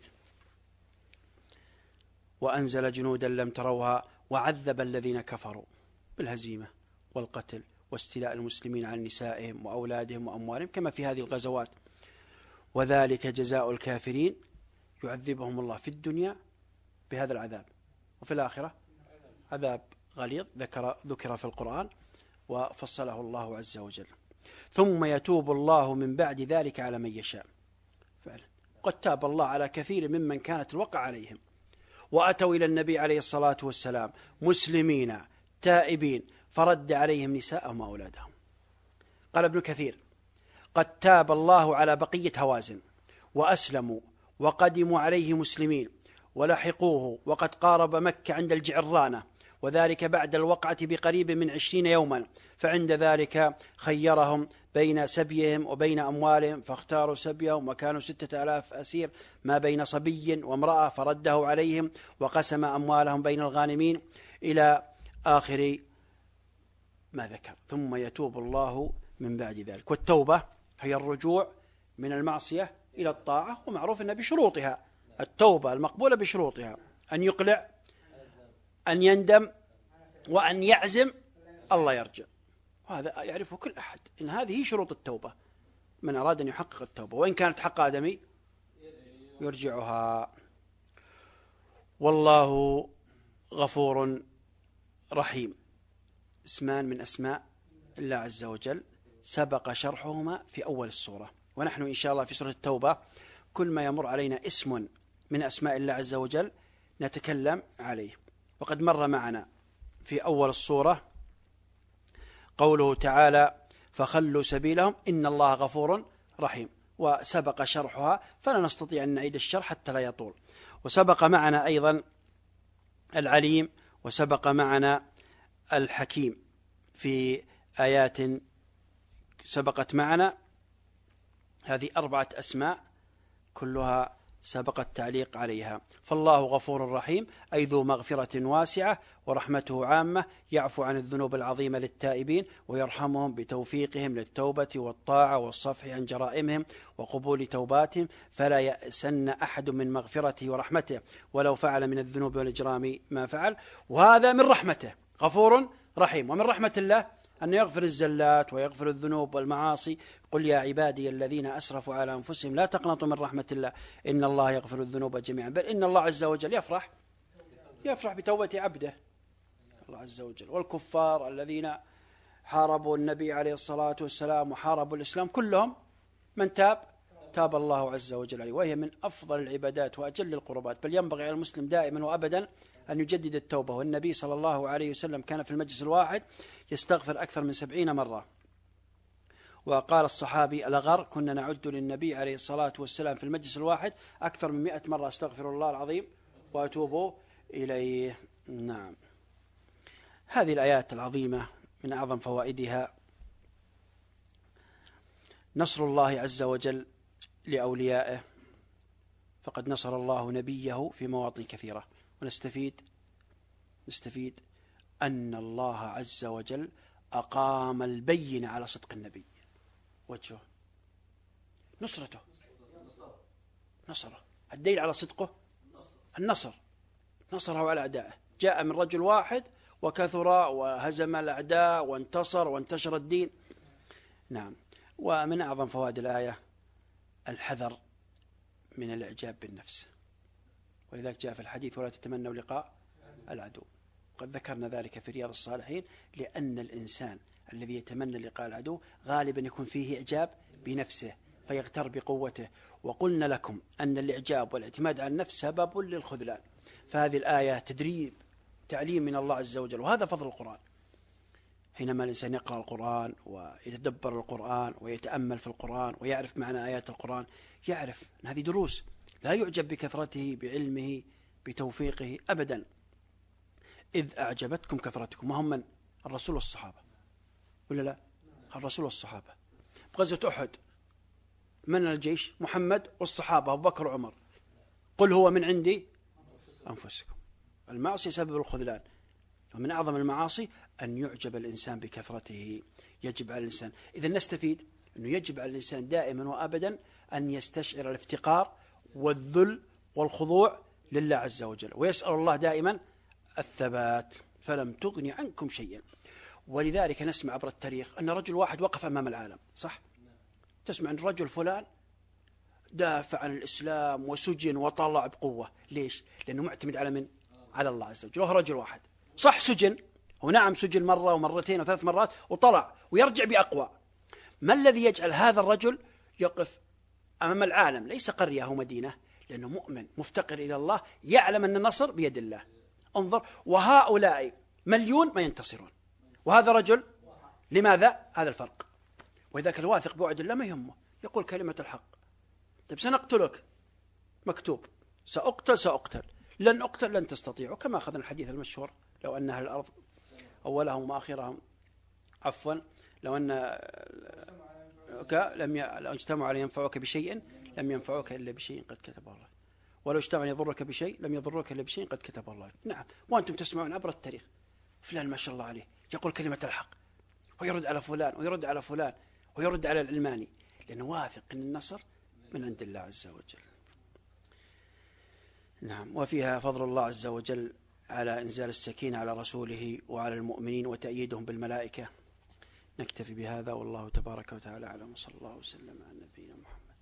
وأنزل جنودا لم تروها وعذب الذين كفروا بالهزيمة والقتل واستيلاء المسلمين عن نسائهم وأولادهم وأموالهم كما في هذه الغزوات، وذلك جزاء الكافرين، يعذبهم الله في الدنيا بهذا العذاب، وفي الآخرة عذاب غليظ ذكر في القرآن وفصله الله عز وجل. ثم يتوب الله من بعد ذلك على من يشاء. فعلا قد تاب الله على كثير ممن كانت الوقع عليهم، وأتوا إلى النبي عليه الصلاة والسلام مسلمين تائبين فرد عليهم نساءهم وأولادهم. قال ابن كثير: قد تاب الله على بقية هوازن وأسلموا وقدموا عليه مسلمين ولحقوه، وقد قارب مكة عند الجعرانة، وذلك بعد الوقعة بقريب من 20 يوما، فعند ذلك خيرهم بين سبيهم وبين أموالهم فاختاروا سبيهم، وكانوا 6,000 أسير ما بين صبي وامرأة، فرده عليهم وقسم أموالهم بين الغانمين إلى آخر ما ذكر. ثم يتوب الله من بعد ذلك. والتوبة هي الرجوع من المعصية إلى الطاعة، ومعروف أنها بشروطها. التوبة المقبولة بشروطها: أن يقلع، أن يندم، وأن يعزم الله يرجع. وهذا يعرفه كل أحد، إن هذه شروط التوبة. من أراد أن يحقق التوبة وإن كانت حق آدمي يرجعها. والله غفور رحيم، اسمان من أسماء الله عز وجل سبق شرحهما في أول السورة، ونحن إن شاء الله في سورة التوبة كل ما يمر علينا اسم من أسماء الله عز وجل نتكلم عليه. وقد مر معنا في أول الصورة قوله تعالى: فخلوا سبيلهم إن الله غفور رحيم، وسبق شرحها فلا نستطيع أن نعيد الشرح حتى لا يطول. وسبق معنا أيضا العليم، وسبق معنا الحكيم في آيات سبقت معنا. هذه 4 أسماء كلها سبق التعليق عليها. فالله غفور رحيم، أي ذو مغفرة واسعة ورحمته عامة، يعفو عن الذنوب العظيمة للتائبين ويرحمهم بتوفيقهم للتوبة والطاعة والصفح عن جرائمهم وقبول توباتهم، فلا يأسن أحد من مغفرته ورحمته ولو فعل من الذنوب والإجرام ما فعل. وهذا من رحمته، غفور رحيم. ومن رحمة الله أن يغفر الزلات ويغفر الذنوب والمعاصي. قل يا عبادي الذين أسرفوا على أنفسهم لا تقنطوا من رحمة الله إن الله يغفر الذنوب جميعا، بل إن الله عز وجل يفرح بتوبة عبده الله عز وجل. والكفار الذين حاربوا النبي عليه الصلاة والسلام وحاربوا الإسلام كلهم من تاب الله عز وجل عليه، وهي من أفضل العبادات وأجل القربات، بل ينبغي على المسلم دائما وأبدا أن يجدد التوبة. والنبي صلى الله عليه وسلم كان في المجلس الواحد يستغفر أكثر من 70 مرة. وقال الصحابي الأغر: كنا نعد للنبي عليه الصلاة والسلام في المجلس الواحد أكثر من 100 مرة أستغفر الله العظيم وأتوب إليه. نعم، هذه الآيات العظيمة من أعظم فوائدها نصر الله عز وجل لأوليائه، فقد نصر الله نبيه في مواطن كثيرة. ونستفيد أن الله عز وجل أقام البين على صدق النبي. وجهه نصرته، نصره. الدليل على صدقه النصر، نصره على أعدائه. جاء من رجل واحد وكثر وهزم الأعداء وانتصر وانتشر الدين. نعم. ومن أعظم فوائد الآية الحذر من الإعجاب بالنفس، ولذلك جاء في الحديث: ولا تتمنوا لقاء العدو. وقد ذكرنا ذلك في رياض الصالحين، لأن الإنسان الذي يتمنى لقاء العدو غالبا يكون فيه إعجاب بنفسه فيغتر بقوته. وقلنا لكم أن الإعجاب والاعتماد على النفس سبب للخذلان. فهذه الآية تدريب، تعليم من الله عز وجل، وهذا فضل القرآن. حينما الإنسان يقرأ القرآن ويتدبر القرآن ويتأمل في القرآن ويعرف معنى آيات القرآن، يعرف أن هذه دروس، لا يعجب بكثرته بعلمه بتوفيقه أبدا. إذ أعجبتكم كثرتكم، وهم من؟ الرسول والصحابة، ولا لا؟ الرسول والصحابة. بغزوة أحد من الجيش؟ محمد والصحابة أبو بكر وعمر. قل هو من عندي أنفسكم. المعصية سبب الخذلان، ومن أعظم المعاصي أن يعجب الإنسان بكثرته. يجب على الإنسان، إذا نستفيد أنه يجب على الإنسان دائما وأبدا أن يستشعر الافتقار والذل والخضوع لله عز وجل، ويسأل الله دائما الثبات. فلم تغني عنكم شيئا. ولذلك نسمع عبر التاريخ أن رجل واحد وقف أمام العالم، صح؟ تسمع أن الرجل فلان دافع عن الإسلام وسجن وطلع بقوة. ليش؟ لأنه معتمد على من؟ على الله عز وجل. وهو رجل واحد، صح سجن، ونعم سجن مرة ومرتين وثلاث مرات وطلع ويرجع بأقوى. ما الذي يجعل هذا الرجل يقف أمام العالم؟ ليس قرية أو مدينة، لأنه مؤمن مفتقر إلى الله، يعلم أن النصر بيد الله. انظر، وهؤلاء مليون ما ينتصرون، وهذا رجل. لماذا؟ هذا الفرق. وإذاك الواثق بوعد الله ما يهمه، يقول كلمة الحق. طيب سنقتلك، مكتوب سأقتل، لن أقتل لن تستطيعوا، كما أخذنا الحديث المشهور: لو أن أهل الأرض أولهم وآخرهم لو أن لو اجتمعوا على ينفعوك بشيء لم ينفعوك إلا بشيء قد كتبه الله، ولو اجتمعوا يضرك بشيء لم يضروك إلا بشيء قد كتبه الله. نعم، وأنتم تسمعون عبر التاريخ فلان ما شاء الله عليه يقول كلمة الحق ويرد على فلان ويرد على فلان ويرد على العلماني، لأنه واثق أن النصر من عند الله عز وجل. نعم. وفيها فضل الله عز وجل على إنزال السكينة على رسوله وعلى المؤمنين وتأييدهم بالملائكة. نكتفي بهذا، والله تبارك وتعالى أعلم، وصلى الله وسلم على نبينا محمد.